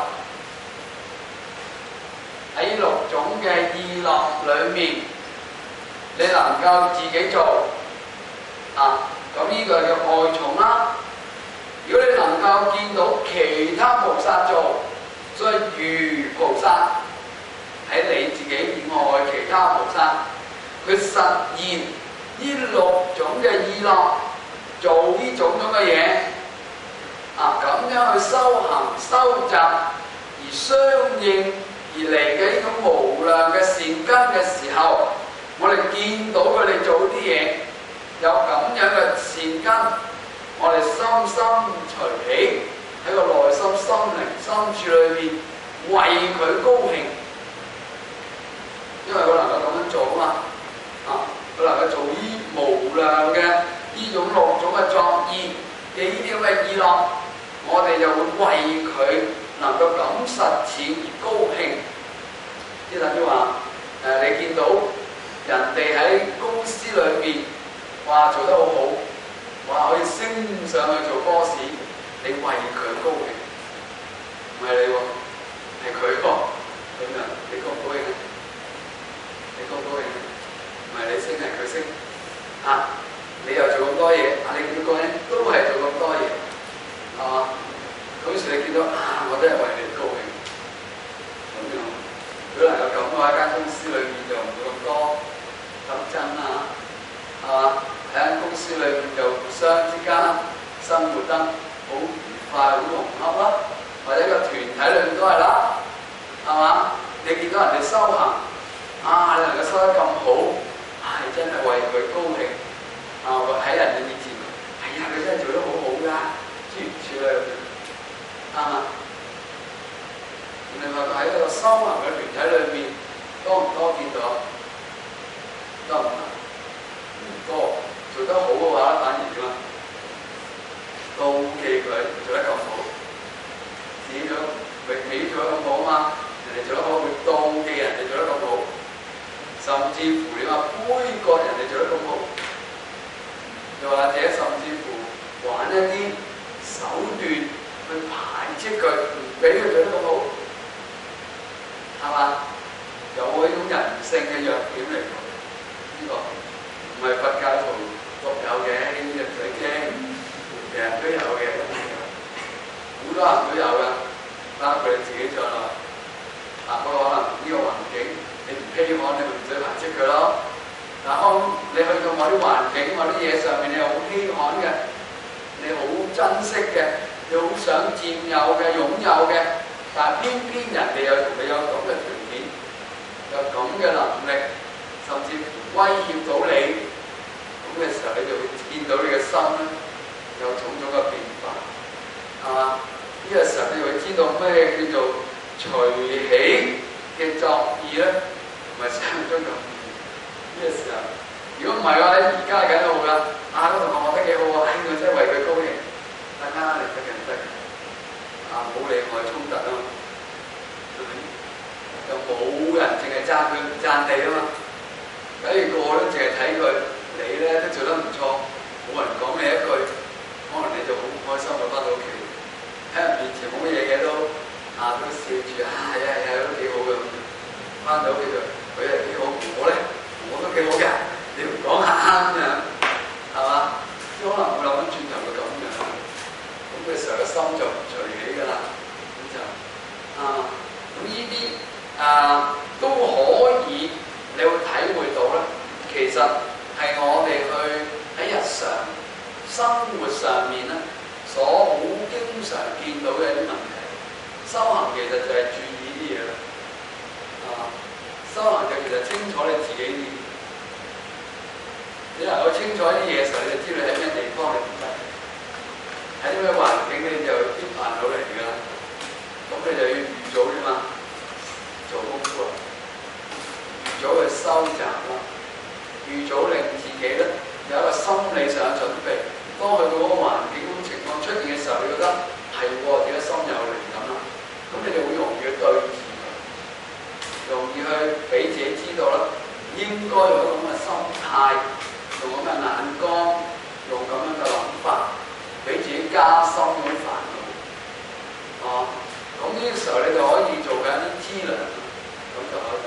喺六種嘅意樂裏面，你能夠自己做啊，咁呢個叫愛重啦。如果你能夠見到其他菩薩做，所以餘菩薩。喺你自己以外其他菩薩，佢實現呢六種嘅意樂，做呢種種嘅嘢，啊咁樣去修行修習，而相應而嚟嘅呢種無量嘅善根嘅時候，我哋見到佢哋做啲嘢，有咁樣嘅善根，我哋深深隨喜喺個內心心靈深處裏面，為佢高興。因為佢能夠咁樣做啊嘛，啊，佢能夠做呢無量嘅呢種六種嘅作意嘅呢啲咁嘅意樂，我哋就會為佢能夠咁實踐而高興。即係等於話，誒、呃、你見到人哋喺公司裏邊，哇做得好好，哇可以升上去做 boss， 你為佢高興，唔係你喎，係佢喎，咁樣你高唔高興咧？你高唔高興？唔係你升，係佢升。啊！你又做咁多嘢，啊你點講咧？都係做咁多嘢，係嘛？嗰時你見到啊，我都係為你高興。咁樣，如果能夠咁嘅話，間公司裏面就唔會咁多鬥爭啦，係嘛？喺間公司裏面就互相之間生活得好愉快、好融洽啦。或者個團體裏面都係啦，係嘛？你見到人哋修行。啊！你能夠收得咁好，係、哎、真係為佢高興。啊！喺人哋面前，係、哎、啊，佢真係做得好好㗎，諸如此類，啱嘛？你話佢喺一個修行嘅團體裏面，多唔多見到？多唔多？唔多。做得好嘅話，反而點啊？妒忌佢做得咁好，自己做榮美做得咁好啊嘛！人哋做得好，會妒忌人哋做得咁好。甚至乎你話杯葛人哋做得咁好，又或者甚至乎玩一啲手段去排斥佢，唔俾佢做得咁好，係嘛？有呢種人性嘅弱點嚟講，呢、這個唔係佛教徒獨有嘅，呢啲唔使驚，人人都有嘅，好多人都有㗎，包括你自己在內。啊，不過可能呢個環境你唔希稀罕，你咪唔使排斥佢咯。但當你去到某啲環境、某啲嘢上面，你係好稀罕嘅，你好珍惜嘅，你好想佔有嘅、擁有嘅，但係偏偏人哋又同你有咁嘅條件，有咁嘅能力，甚至威脅到你，咁嘅時候你就會見到你嘅心咧有種種嘅變化，係嘛？呢個時候你會知道咩叫做隨喜嘅作意咧，唔係想像中咁易。呢個時候，如果唔係嘅話，而家梗係好啦。啊，嗰同學學得幾好啊，我真係為佢高興，大家嚟得嘅唔得嘅，啊冇利害衝突啊嘛，又冇人淨係讚佢唔讚你啊嘛。假如個個都淨係睇佢，你咧都做得唔錯，冇人講你一句，可能你就好唔開心咁翻到屋企，喺人面前冇乜嘢嘅都啊都笑住啊，係啊係啊都幾好嘅，翻到屋企就佢係幾好，我咧我都幾好嘅，你唔講下咁樣，係嘛？可能會諗翻轉頭會咁樣，咁嘅時候個心就唔隨喜㗎啦，咁就啊咁呢啲啊都可以。你會體會到咧，其實係我哋去喺日常生活上面咧，所好經常見到嘅一啲問題。修行其實就係注意啲嘢啦，啊，修行就其實清楚你自己啲，你能夠清楚啲嘢嘅時候，你就知道喺咩地方你唔得，喺啲咩環境你就啲煩惱嚟㗎啦。咁你就要預早啲嘛，做功夫啊。預早去收集啦，預早令自己咧有一個心理上嘅準備。當去到嗰個環境咁情況出現嘅時候，你覺得係喎，自己心有靈感啦，咁你就會容易去對治佢，容易去俾自己知道啦，應該有咁嘅心態，用咁嘅眼光，用咁樣嘅諗法，俾自己加深嗰啲煩惱。哦、啊，咁呢個時候你就可以做緊啲資糧，咁就可以。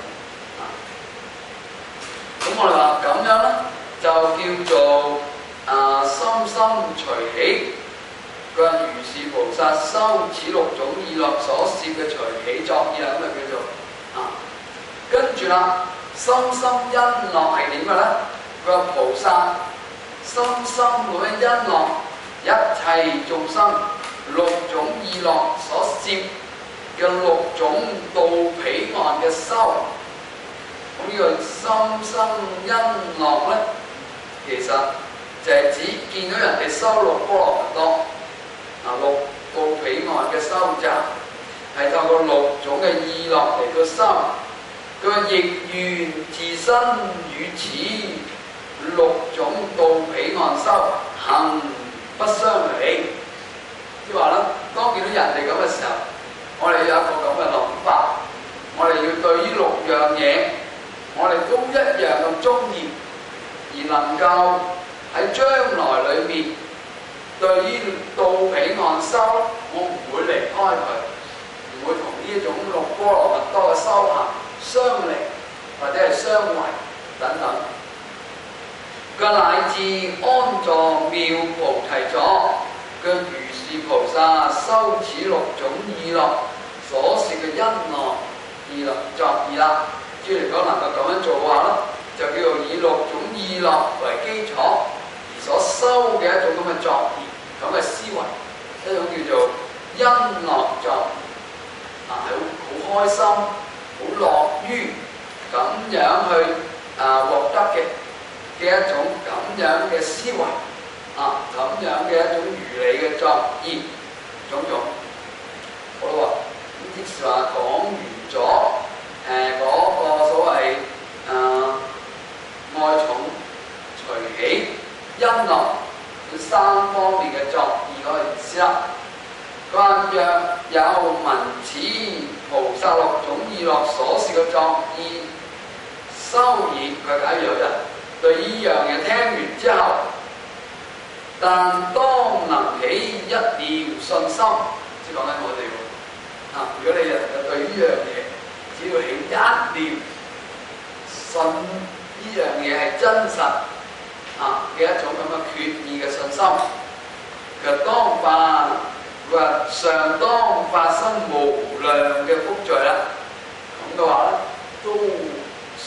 咁我哋話咁樣咧，就叫做啊心心隨喜。佢話如是菩薩修此六種意樂所攝嘅隨喜作意啦，咁就叫做啊。跟住啦，心心欣樂係點嘅咧？佢話菩薩心心咁樣欣樂一切眾生六種意樂所攝嘅六種到彼岸嘅修。咁呢個心心欣樂咧，其實就係指見到人哋修六波羅蜜多，啊六到彼岸嘅修習，係透過六種嘅意樂嚟到修。佢話亦願自身與此六種到彼岸修行不相離。即係話咧，當見到人哋咁嘅時候，我哋有一個咁嘅諗法，我哋要對於六樣嘢。我哋都一樣咁中意，而能夠喺將來裏面對於到彼岸修，我唔會離開佢，唔會同呢一種六波羅蜜多嘅修行相離或者係相違等等。佢乃至安坐妙菩提座，佢如是菩薩修此六種意樂所攝嘅欣樂意樂作意啦。即係如果能夠咁樣做嘅話咧，就叫做以六種意樂為基礎而所修嘅一種咁嘅作意、咁嘅思維，一種叫做欣樂作意，啊係好好開心、好樂於咁樣去啊獲得嘅嘅一種咁樣嘅思維，啊咁樣嘅一種如理嘅作意，種種好啦喎，咁即是話講完咗。誒嗰、呃那個所謂誒、呃、愛重、隨喜、欣樂呢三方面嘅作意嗰個意思啦。佢話若有聞此菩薩六種意樂所攝嘅作意修已，佢假如有人對呢樣嘢聽完之後，但當能起一念信心，即係講緊我哋喎。啊，如果你人嘅對呢樣嘢，只要起一念信呢樣嘢係真實啊嘅一種咁嘅決意嘅信心，佢當發佢話上當發生無量嘅福罪啦。咁嘅話咧，都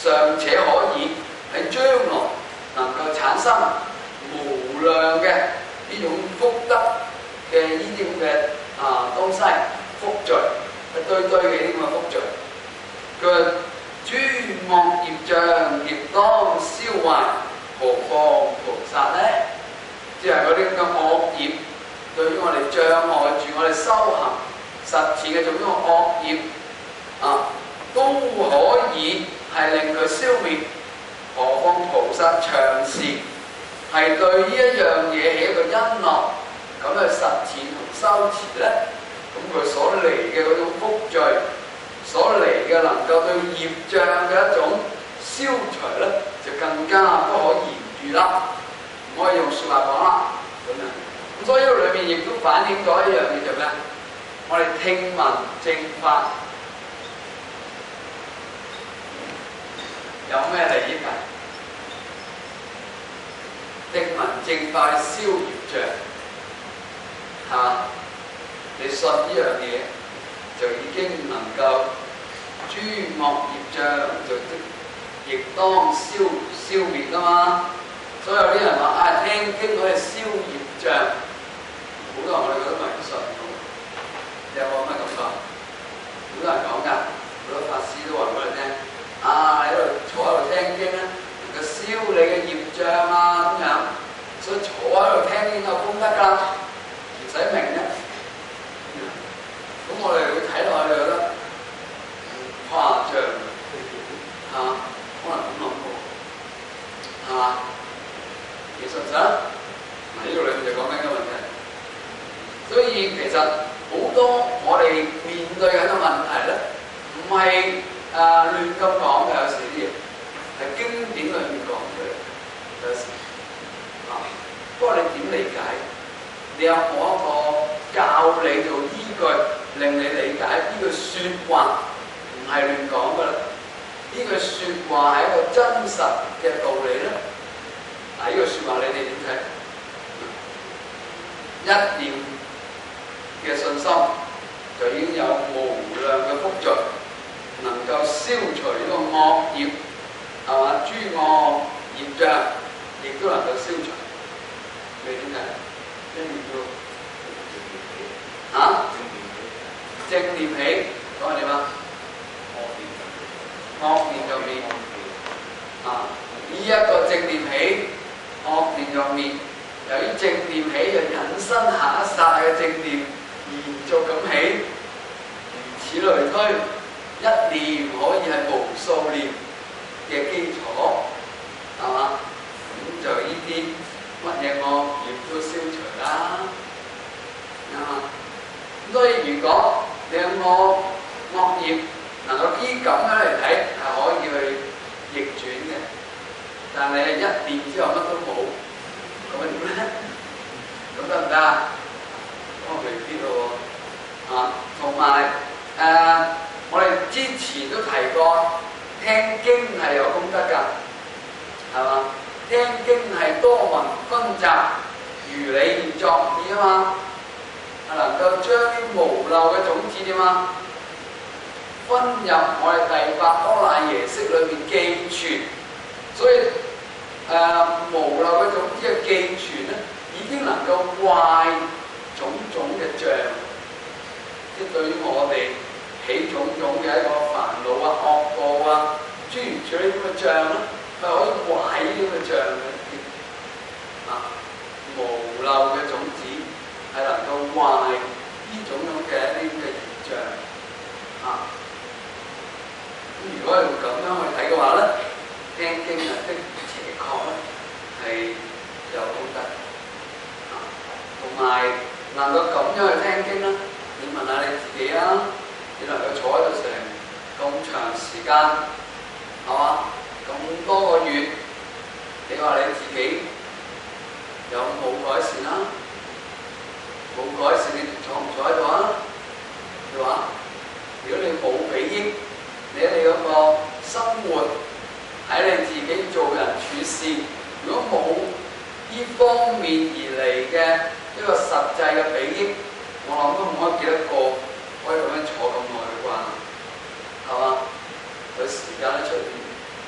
尚且可以喺將來能夠產生無量嘅呢種福德嘅呢啲咁嘅啊東西福罪，一堆堆嘅呢咁嘅福罪。佢諸惡業障亦當消壞，何況菩薩呢？即係嗰啲咁嘅惡業，對於我哋障礙住我哋修行實踐嘅種種惡業啊，都可以係令佢消滅。何況菩薩長時係對呢一樣嘢起一個因樂咁嘅實踐同修持咧，咁佢所嚟嘅嗰種福罪，所嚟嘅能夠對業障嘅一種消除咧，就更加不可言喻啦。唔可以用説話講啦，咁樣。咁所以呢度裏面亦都反映咗一樣嘢就咩？我哋聽聞正法有咩利益啊？聽聞正法消業障，係嘛？你信呢樣嘢，就已經能夠諸惡業障就亦當消消滅啦嘛。所以有啲人話啊，聽經可以消業障，好多人我哋覺得迷信嘅。你有冇咩感覺？好多人講㗎，好多法師都話俾我哋聽，啊喺度坐喺度聽經咧，能夠消你嘅業障啊咁樣。所以坐喺度聽經有功德㗎，唔使明嘅。咁我哋會睇落去，覺得誇張嚇，可能咁諗過，係嘛？其實就嗱呢度裏面就講緊個問題。所以其實好多我哋面對緊嘅問題咧，唔係誒亂咁講嘅，有時啲嘢係經典裏面講嘅，有時。不過你點理解？你有冇一個教你做依據，令你理解呢句説話唔係亂講㗎啦？呢句説話係一個真實嘅道理咧。嗱，呢句説話你哋點睇？一念嘅信心就已經有無量嘅福罪，能夠消除呢個惡業，係嘛？諸惡業障亦都能夠消除。你點解？一念到嚇正念起，講係點啊？惡念就滅啊！呢一個正念起，惡念就滅。由於正念起，就引申下一剎嘅正念，延續咁起，如此類推。一念可以係無數念嘅基礎，係嘛？咁就呢啲。乜嘢惡業都消除啦，啱嘛？咁所以如果你有惡惡業能夠依咁樣嚟睇，係可以去逆轉嘅。但係你一念之後乜都冇，咁點咧？咁得唔得啊？咁我未必咯喎。啊，同埋誒，我哋之前都提過，聽經係有功德㗎，係嘛？聽經係多聞分集，如理業作意啊嘛，係能夠將啲無漏嘅種子點啊，分入我哋第八阿賴耶識裏面寄存，所以誒、呃、無漏嘅種子嘅寄存咧，已經能夠壞種種嘅障，即係對於我哋起種種嘅一個煩惱啊、惡報啊、諸如此類咁嘅障咧。係可以壞呢啲嘅障嘅，啊，無漏嘅種子係能夠壞呢種咁嘅一啲嘅現象，啊，咁如果係咁樣去睇嘅話咧，聽經啊的邪確咧係有功德，啊，同埋能夠咁樣去聽經咧，你問下你自己啊，你能夠坐喺度成咁長時間，係嘛？咁多個月，你話你自己有冇改善啊？冇改善，你坐唔坐喺度啊？係嘛？如果你冇裨益，你喺你嗰個生活，喺你自己做人處事，如果冇呢方面而嚟嘅一個實際嘅裨益，我諗都唔可以幾多個可以咁樣坐咁耐嘅啩，係嘛？有時間都隨便。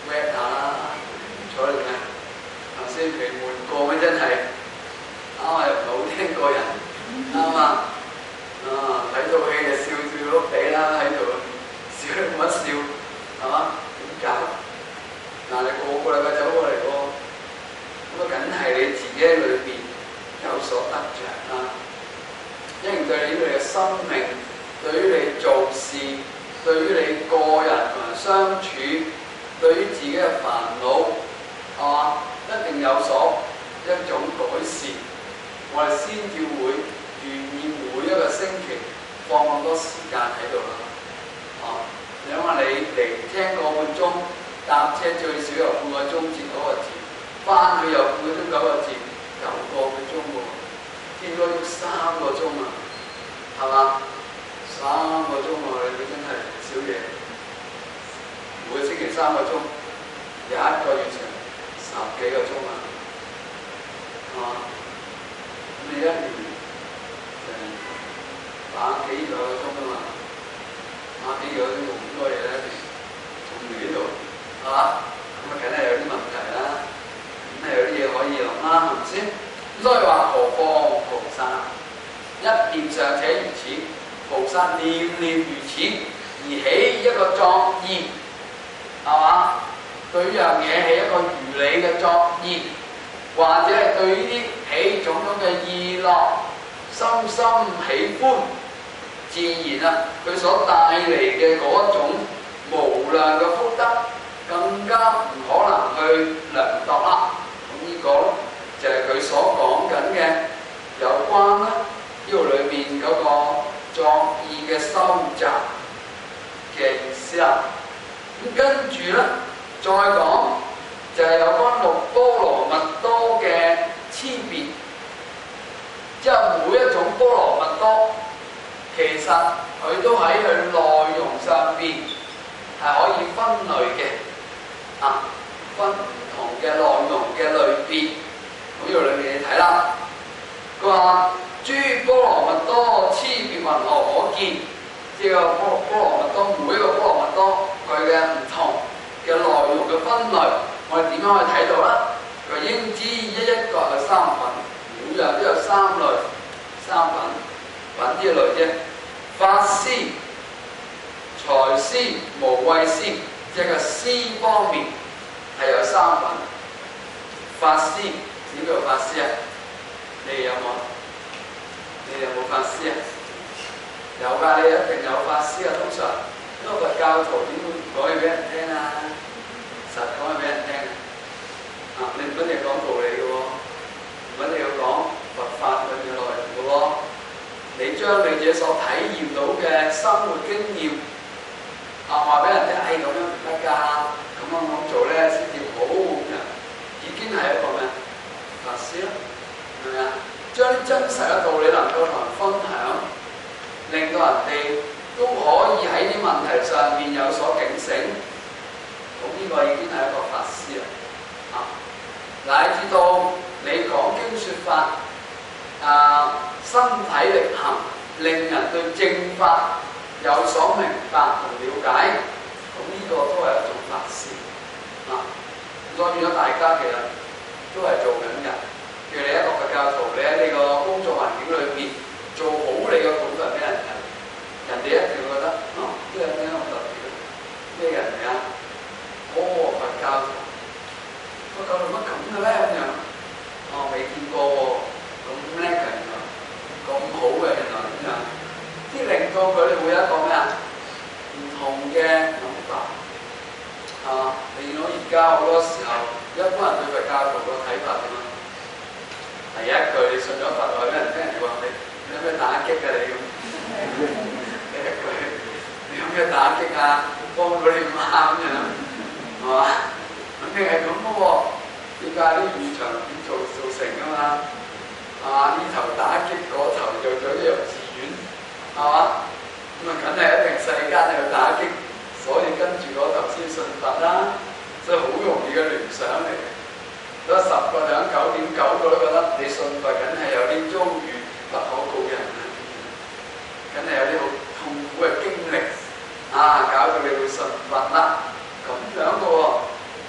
rap 下啦，唔睬你咩？頭先未悶過咩？真係啱啊，又唔係好聽過人，啱啊！啊，睇套戲就笑笑碌地啦，喺度笑都冇乜笑，係嘛？點搞？嗱，你個個禮拜走過嚟喎，咁啊，梗係你自己喺裏邊有所得着啦。因為對於你嘅生命，對於你做事，對於你個人同人相處，對於自己嘅煩惱，係嘛？一定有所一種改善，我哋先至會願意每一個星期放咁多時間喺度啦。啊，你諗下你嚟聽個半鐘，搭車最少有半個鐘至九個字，翻去又半個鐘九個字，九個半鐘喎，應該要三個鐘啊，係嘛？三個鐘喎，你真係少嘢。每個星期三個鐘，有一個月長十幾個鐘啊，係嘛？咁你一年就打幾個鐘啊嘛？打幾個鐘用咁多嘢咧，仲嚟呢度，係嘛？咁啊，梗係有啲問題啦，咁係有啲嘢可以諗啦，係咪先？咁所以話何況菩薩，一念尚且如此，菩薩念念如此，而起一個作意，係嘛？對呢樣嘢起一個如理嘅作意，或者係對呢啲起種種嘅意樂，深深喜歡，自然啊，佢所帶嚟嘅嗰種無量嘅福德，更加唔可能去量度啦。咁呢個就係佢所講緊嘅有關啦，呢度裏面嗰個作意嘅收集嘅意思啦。咁跟住咧，再講就係有關六波羅蜜多嘅差別，即係每一種波羅蜜多，其實佢都喺佢內容上邊係可以分類嘅，啊，分唔同嘅內容嘅類別。咁呢度裏面你睇啦，佢話諸波羅蜜多差別云何可見？即係個波波羅蜜多，每一個波羅蜜多佢嘅唔同嘅內容嘅分類，我哋點樣去睇到咧？佢應知一一個係三品，每樣都有三類，三品品之類啫。法師、財師、無畏師，即係個師方面係有三品。法師點叫法師啊？你哋有冇？你哋有冇法師啊？有㗎，你一定有法師啊！通常，因為佛教徒點會唔講嘢俾人聽啊？實講嘢俾人聽啊！你唔一定講道理嘅喎，唔一定要講佛法裏面嘅內容嘅喎。你將你自己所體驗到嘅生活經驗啊，話俾人聽，係咁樣唔得㗎，咁樣咁做咧先至好咁樣，已經係一個咩法師咯？係咪啊？將啲真實嘅道理能夠同人分享，令到人哋都可以喺啲問題上面有所警醒，咁呢個已經係一個法師啦。啊，乃至到你講經説法，啊，身體力行，令人對正法有所明白同了解，咁呢個都係一種法師。啊，所以變咗大家其實都係做緊嘅。譬如你一個佛教徒，你喺你個工作環境裏邊做好你嘅本分俾人睇，人哋一定會覺得，哦，呢個人點解咁特別？咩人嚟啊？哦，佛教徒，佛教徒乜咁嘅咧？咁樣，哦，未見過喎，咁叻嘅原來，咁好嘅原來咁樣，即係令到佢哋會有一個咩啊？唔同嘅諗法，係嘛？你見到而家好多時候，一般人對佛教徒個睇法點啊？第一句你信咗佛落去俾人聽，人哋話你你有咩打擊㗎你咁？第一句你有咩打擊啊？幫到你媽咁樣，係嘛？肯定係咁嘅喎。點解啲現場點做造成㗎嘛？係嘛？呢頭打擊，嗰頭做咗啲幼稚園，係嘛？咁啊，梗係一定世間有打擊，所以跟住嗰頭先信佛啦。所以好容易嘅聯想嚟嘅。得十個兩九點九個都覺得你信佛，梗係有啲遭遇不可告人啊，梗係有啲好痛苦嘅經歷啊，搞到你會信佛啦，咁樣嘅喎。咁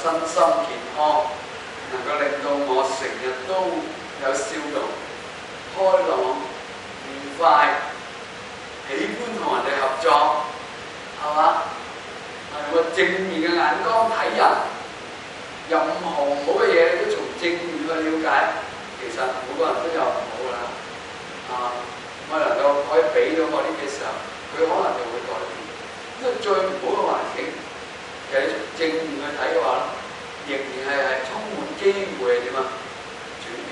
身心健康，能夠令到我成日都有笑容、開朗、愉快，喜歡同人哋合作，係嘛？係個正面嘅眼光睇人，任何唔好嘅嘢你都從正面去了解。其實每個人都有唔好㗎啦，啊，我能夠可以俾到我啲嘅時候，佢可能就會改變。因為最唔好嘅環境，其實你從正面去睇嘅話，仍然係係充滿機會係點啊？轉變，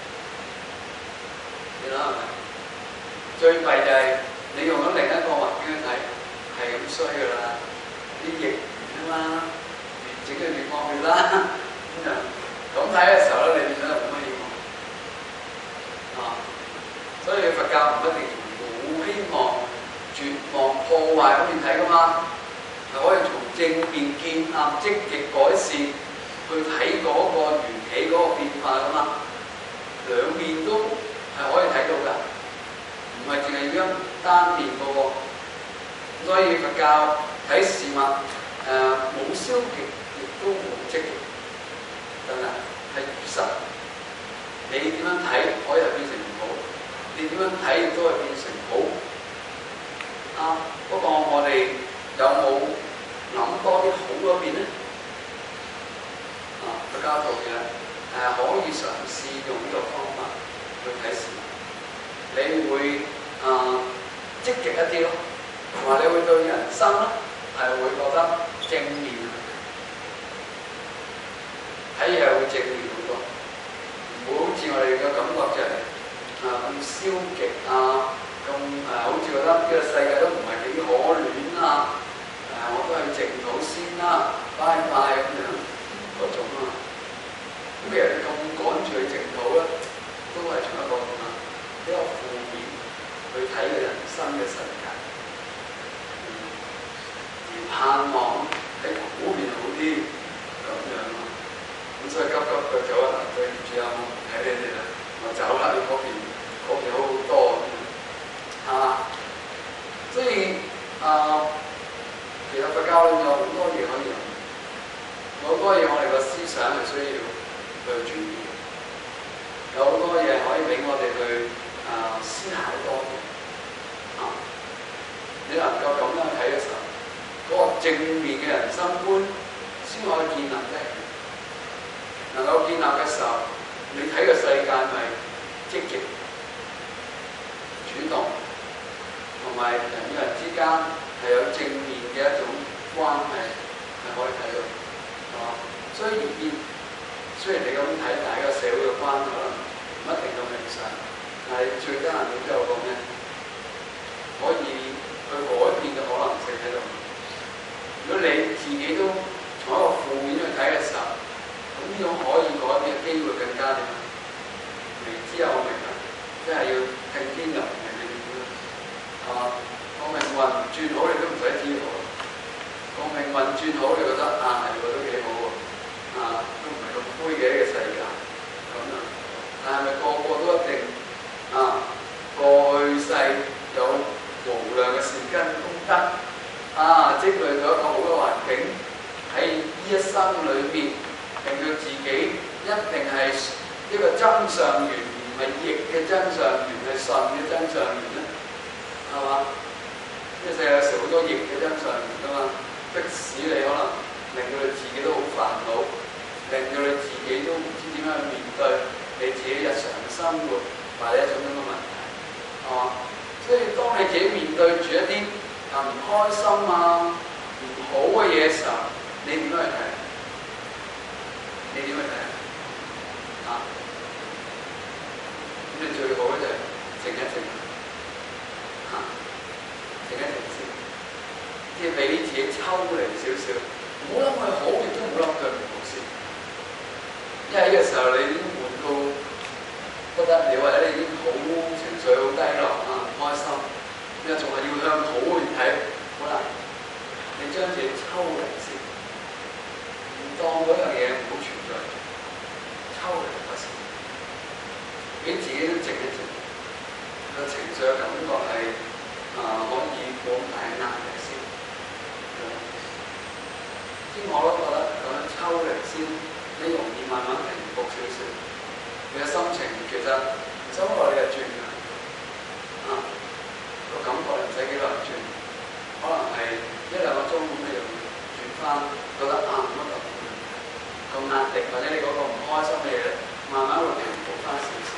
你諗係咪？最弊就係你用咗另一個環境去睇，係咁衰㗎啦，啲逆緣啊嘛，越整就越惡劣啦，咁就咁睇嘅時候咧，你變咗就冇乜希望啊！所以佛教唔一定冇希望、絕望、破壞嗰邊睇㗎嘛，係可以從正面建立、積極改善去睇嗰個緣起嗰個變化㗎嘛，兩面都係可以睇到㗎，唔係淨係要單面嘅喎。所以佛教睇事物誒冇消極，亦都冇積極，真係係如實。你點樣睇可以係變成唔好，你點樣睇亦都係變成好。啊，不過我哋有冇諗多啲好嗰邊咧？啊，佛教徒嘅誒可以嘗試用呢個方法去睇事物，你會啊、呃、積極一啲咯，同埋你會對人生咧係會覺得正面，睇嘢會正面好多，唔會好似我哋嘅感覺就係啊咁消極啊，咁誒、啊、好似覺得呢個世界都唔係幾可戀啊，誒、啊、我都去淨土先啦，拜拜咁樣嗰種啊。咁其實你咁趕住去淨土咧，都係從一個啊比較負面去睇嘅人生嘅世界，嗯、而盼望喺嗰邊好啲咁樣咯。咁所以急急腳走啊！對唔住啊，我唔睇你哋啦，我走啦，你嗰邊嗰邊好好多咁樣啊。所以啊，其實佛教裏面有好多嘢可以用，好多嘢我哋個思想係需要去轉變，有好多嘢可以俾我哋去啊思考多啲啊！你能夠咁樣睇嘅時候，嗰、那個正面嘅人生觀先可以建立咧。能夠建立嘅時候，你睇個世界咪積極、主動，同埋人與人之間係有正面嘅一種關係，係可以睇到，係嘛？雖然雖然你咁睇，但係個社會嘅關係可能唔一定咁理想，但係最低限度都有個咩可以去改變嘅可能性喺度。如果你自己都從一個負面去睇嘅時候，咁呢種可以改變嘅機會更加點？明知有明啊，即係要聽天由命嘅點樣？係嘛？個命運轉好你都唔使知喎，個命運轉好你覺得啊係喎都幾好喎，啊都唔係咁灰嘅一個世界咁樣。但係咪個個都一定啊過去世有無量嘅善根功德啊積累咗一個好嘅環境喺呢一生裏邊？令到自己一定係一個真相緣，而唔係逆嘅真相緣，係順嘅真相緣咧，係嘛？呢個世界有時好多逆嘅真相緣噶嘛，迫使你可能令到你自己都好煩惱，令到你自己都唔知點樣去面對你自己日常嘅生活或者一種咁嘅問題，係嘛？所以當你自己面對住一啲啊唔開心啊唔好嘅嘢嘅時候，你點樣去睇？你點去睇啊？咁你最好咧就係靜一靜，嚇、啊，靜一靜先，即係俾自己抽離少少，唔好諗佢好，亦都唔好諗佢唔好先。因為呢個時候你已經悶到不得了，或者你已經好情緒好低落啊，唔開心，你又仲係要向好嗰邊睇，好啦，你將自己抽離先，唔當嗰樣嘢唔好存在，抽離嗰時，俾自己都靜一靜，個情緒嘅感覺係啊、呃、可以冇咁大壓力先。先我都覺得咁樣抽抽離先，你容易慢慢平復少少。你嘅心情其實唔使好耐你就轉㗎，啊個感覺唔使幾耐轉，可能係一兩個鐘咁你就會轉翻，覺得啊乜咁個壓力或者你嗰個唔開心嘅嘢咧，慢慢會平復翻少少。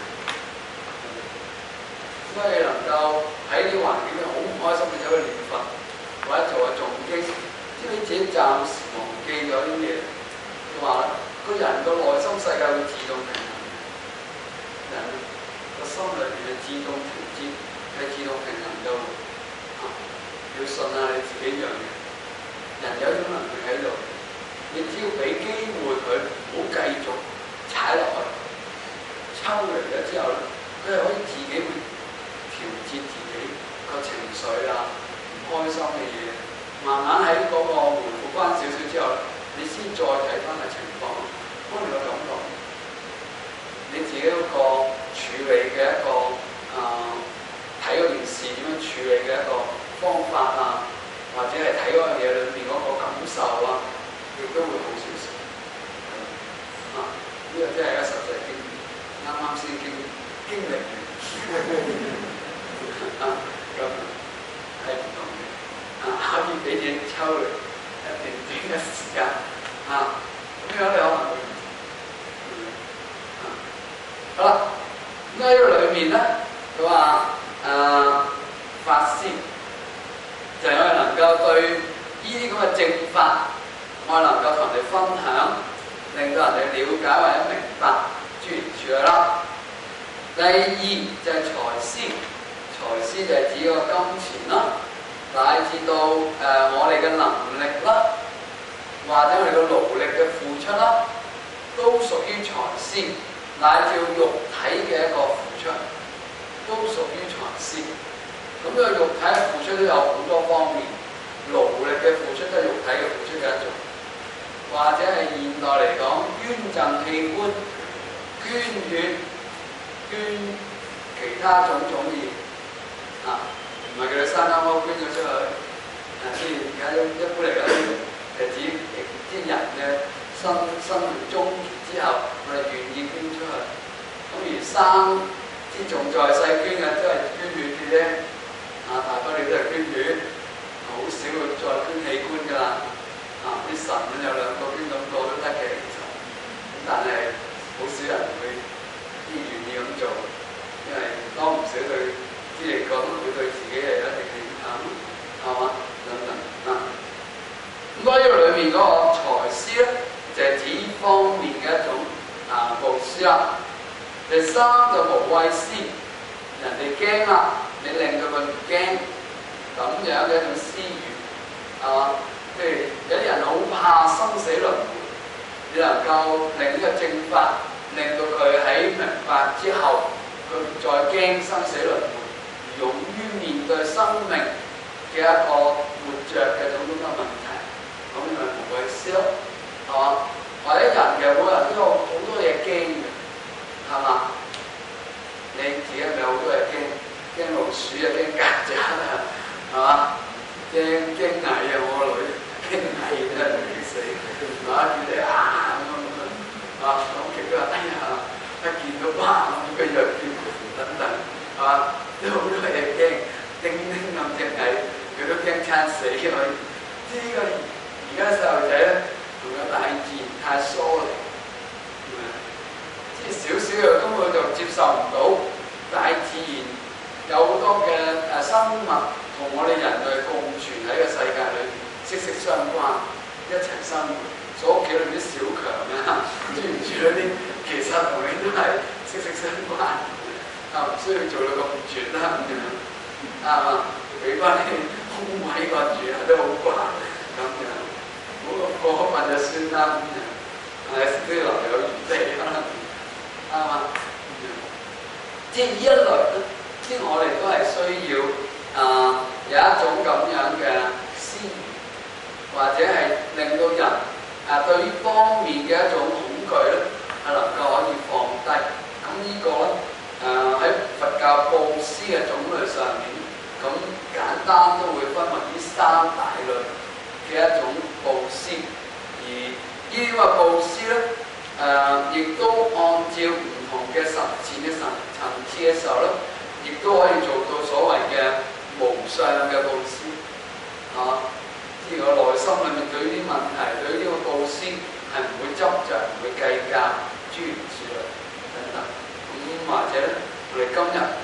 所以能夠喺啲環境度好唔開心，你走去練佛或者做下誦經，知你自己暫時忘記咗啲嘢，佢話咧個人個內心世界會自動平衡嘅，人個心裏邊嘅自動調節係自動平衡到，啊要信下你自己一樣嘢，人有種能力喺度，你只要俾機會佢，唔好繼續踩落去，抽離咗之後咧，佢係可以自己會調節自己個情緒啊，唔開心嘅嘢，慢慢喺嗰個回復翻少少之後，你先再睇翻個情況，幫你個感覺，你自己嗰個處理嘅一個啊，睇嗰件事點樣處理嘅一個方法啊，或者係睇嗰樣嘢裏面嗰個感受啊，亦都會好少少。啊，呢、這個真係一個實際經驗，啱啱先經經歷完。啊，咁係唔同嘅，啊可以俾你抽離一段短嘅時間，啊咁樣你可能會唔同，啊好啦，咁喺呢裏面咧，佢話誒法師就係我哋能夠對呢啲咁嘅正法，我哋能夠同人哋分享，令到人哋了解或者明白諸如此類啦。第二就係財施，財施就係指個金錢啦，乃至到誒、呃、我哋嘅能力啦，或者我哋嘅勞力嘅付出啦，都屬於財施，乃至肉體嘅一個付出，都屬於財施。咁、這個肉體嘅付出都有好多方面，勞力嘅付出都係肉體嘅付出嘅一種，或者係現代嚟講捐贈器官、捐血。捐其他種種嘢啊，唔係叫你生勾勾捐咗出去。啊，雖然而家一般嚟講，係指啲人嘅生生命終結之後，我哋願意捐出去。咁而生啲仲在世捐嘅，都係捐血嘅啫。啊，大多數都係捐血，好少會再捐器官㗎啦。啊，啲腎咁有兩個捐咁個都得嘅，其實。咁但係好少人會啲願意咁做，因為多唔少對啲嚟講會對自己係有一定嘅影響，係嘛？等等啊。咁喺呢個裏面嗰個財施咧，就係、是、指呢方面嘅一種啊布施啦。第三就無畏施，人哋驚啦，你令到佢唔驚，咁樣嘅一種施予，係嘛？譬如有啲人好怕生死輪迴，你能夠令呢個正法。令到佢喺明白之後，佢唔再驚生死輪迴，而勇於面對生命嘅一個活着嘅種種嘅問題，咁你咪無畏施咯，係嘛？或者人嘅每人都有好多嘢驚嘅，係嘛？你自己係咪好多嘢驚？驚老鼠啊，驚曱甴啊，係嘛？驚驚蟻啊，我個女驚蟻真係驚死，係嘛？叫你啊咁樣。啊，講極都話，哎呀，一見到哇，咁嘅藥叫等等，係嘛？都好多嘢驚，叮叮咁隻蟻，佢都驚撐死佢。呢個而家細路仔咧，同個大自然太疏離，即係少少嘅根本就接受唔到大自然有好多嘅誒生物同我哋人類共存喺個世界裏面，息息相關，一齊生活。所屋企裏面啲小強啊，諸如此類啲，其實同你都係息息相關，啊唔需要做到咁絕啦咁樣，啱嘛？俾翻啲空位個住啊都好慣咁樣，冇咁過分就算啦咁樣，係都要留有餘地可能，啱嘛？即係呢一類咧，即係我哋都係需要啊、呃、有一種咁樣嘅施予，或者係令到人。啊，對於方面嘅一種恐懼咧，係能夠可以放低。咁呢個咧，誒、呃、喺佛教布施嘅種類上面，咁簡單都會分為呢三大類嘅一種布施。而呢啲嘅布佈施咧，誒、呃、亦都按照唔同嘅實踐嘅層層次嘅時候咧，亦都可以做到所謂嘅無相嘅佈施，啊，即係我內心裏面對呢啲問題，對呢個佈施係唔會執着，唔會計較諸如此類等等。咁或者咧，我哋今日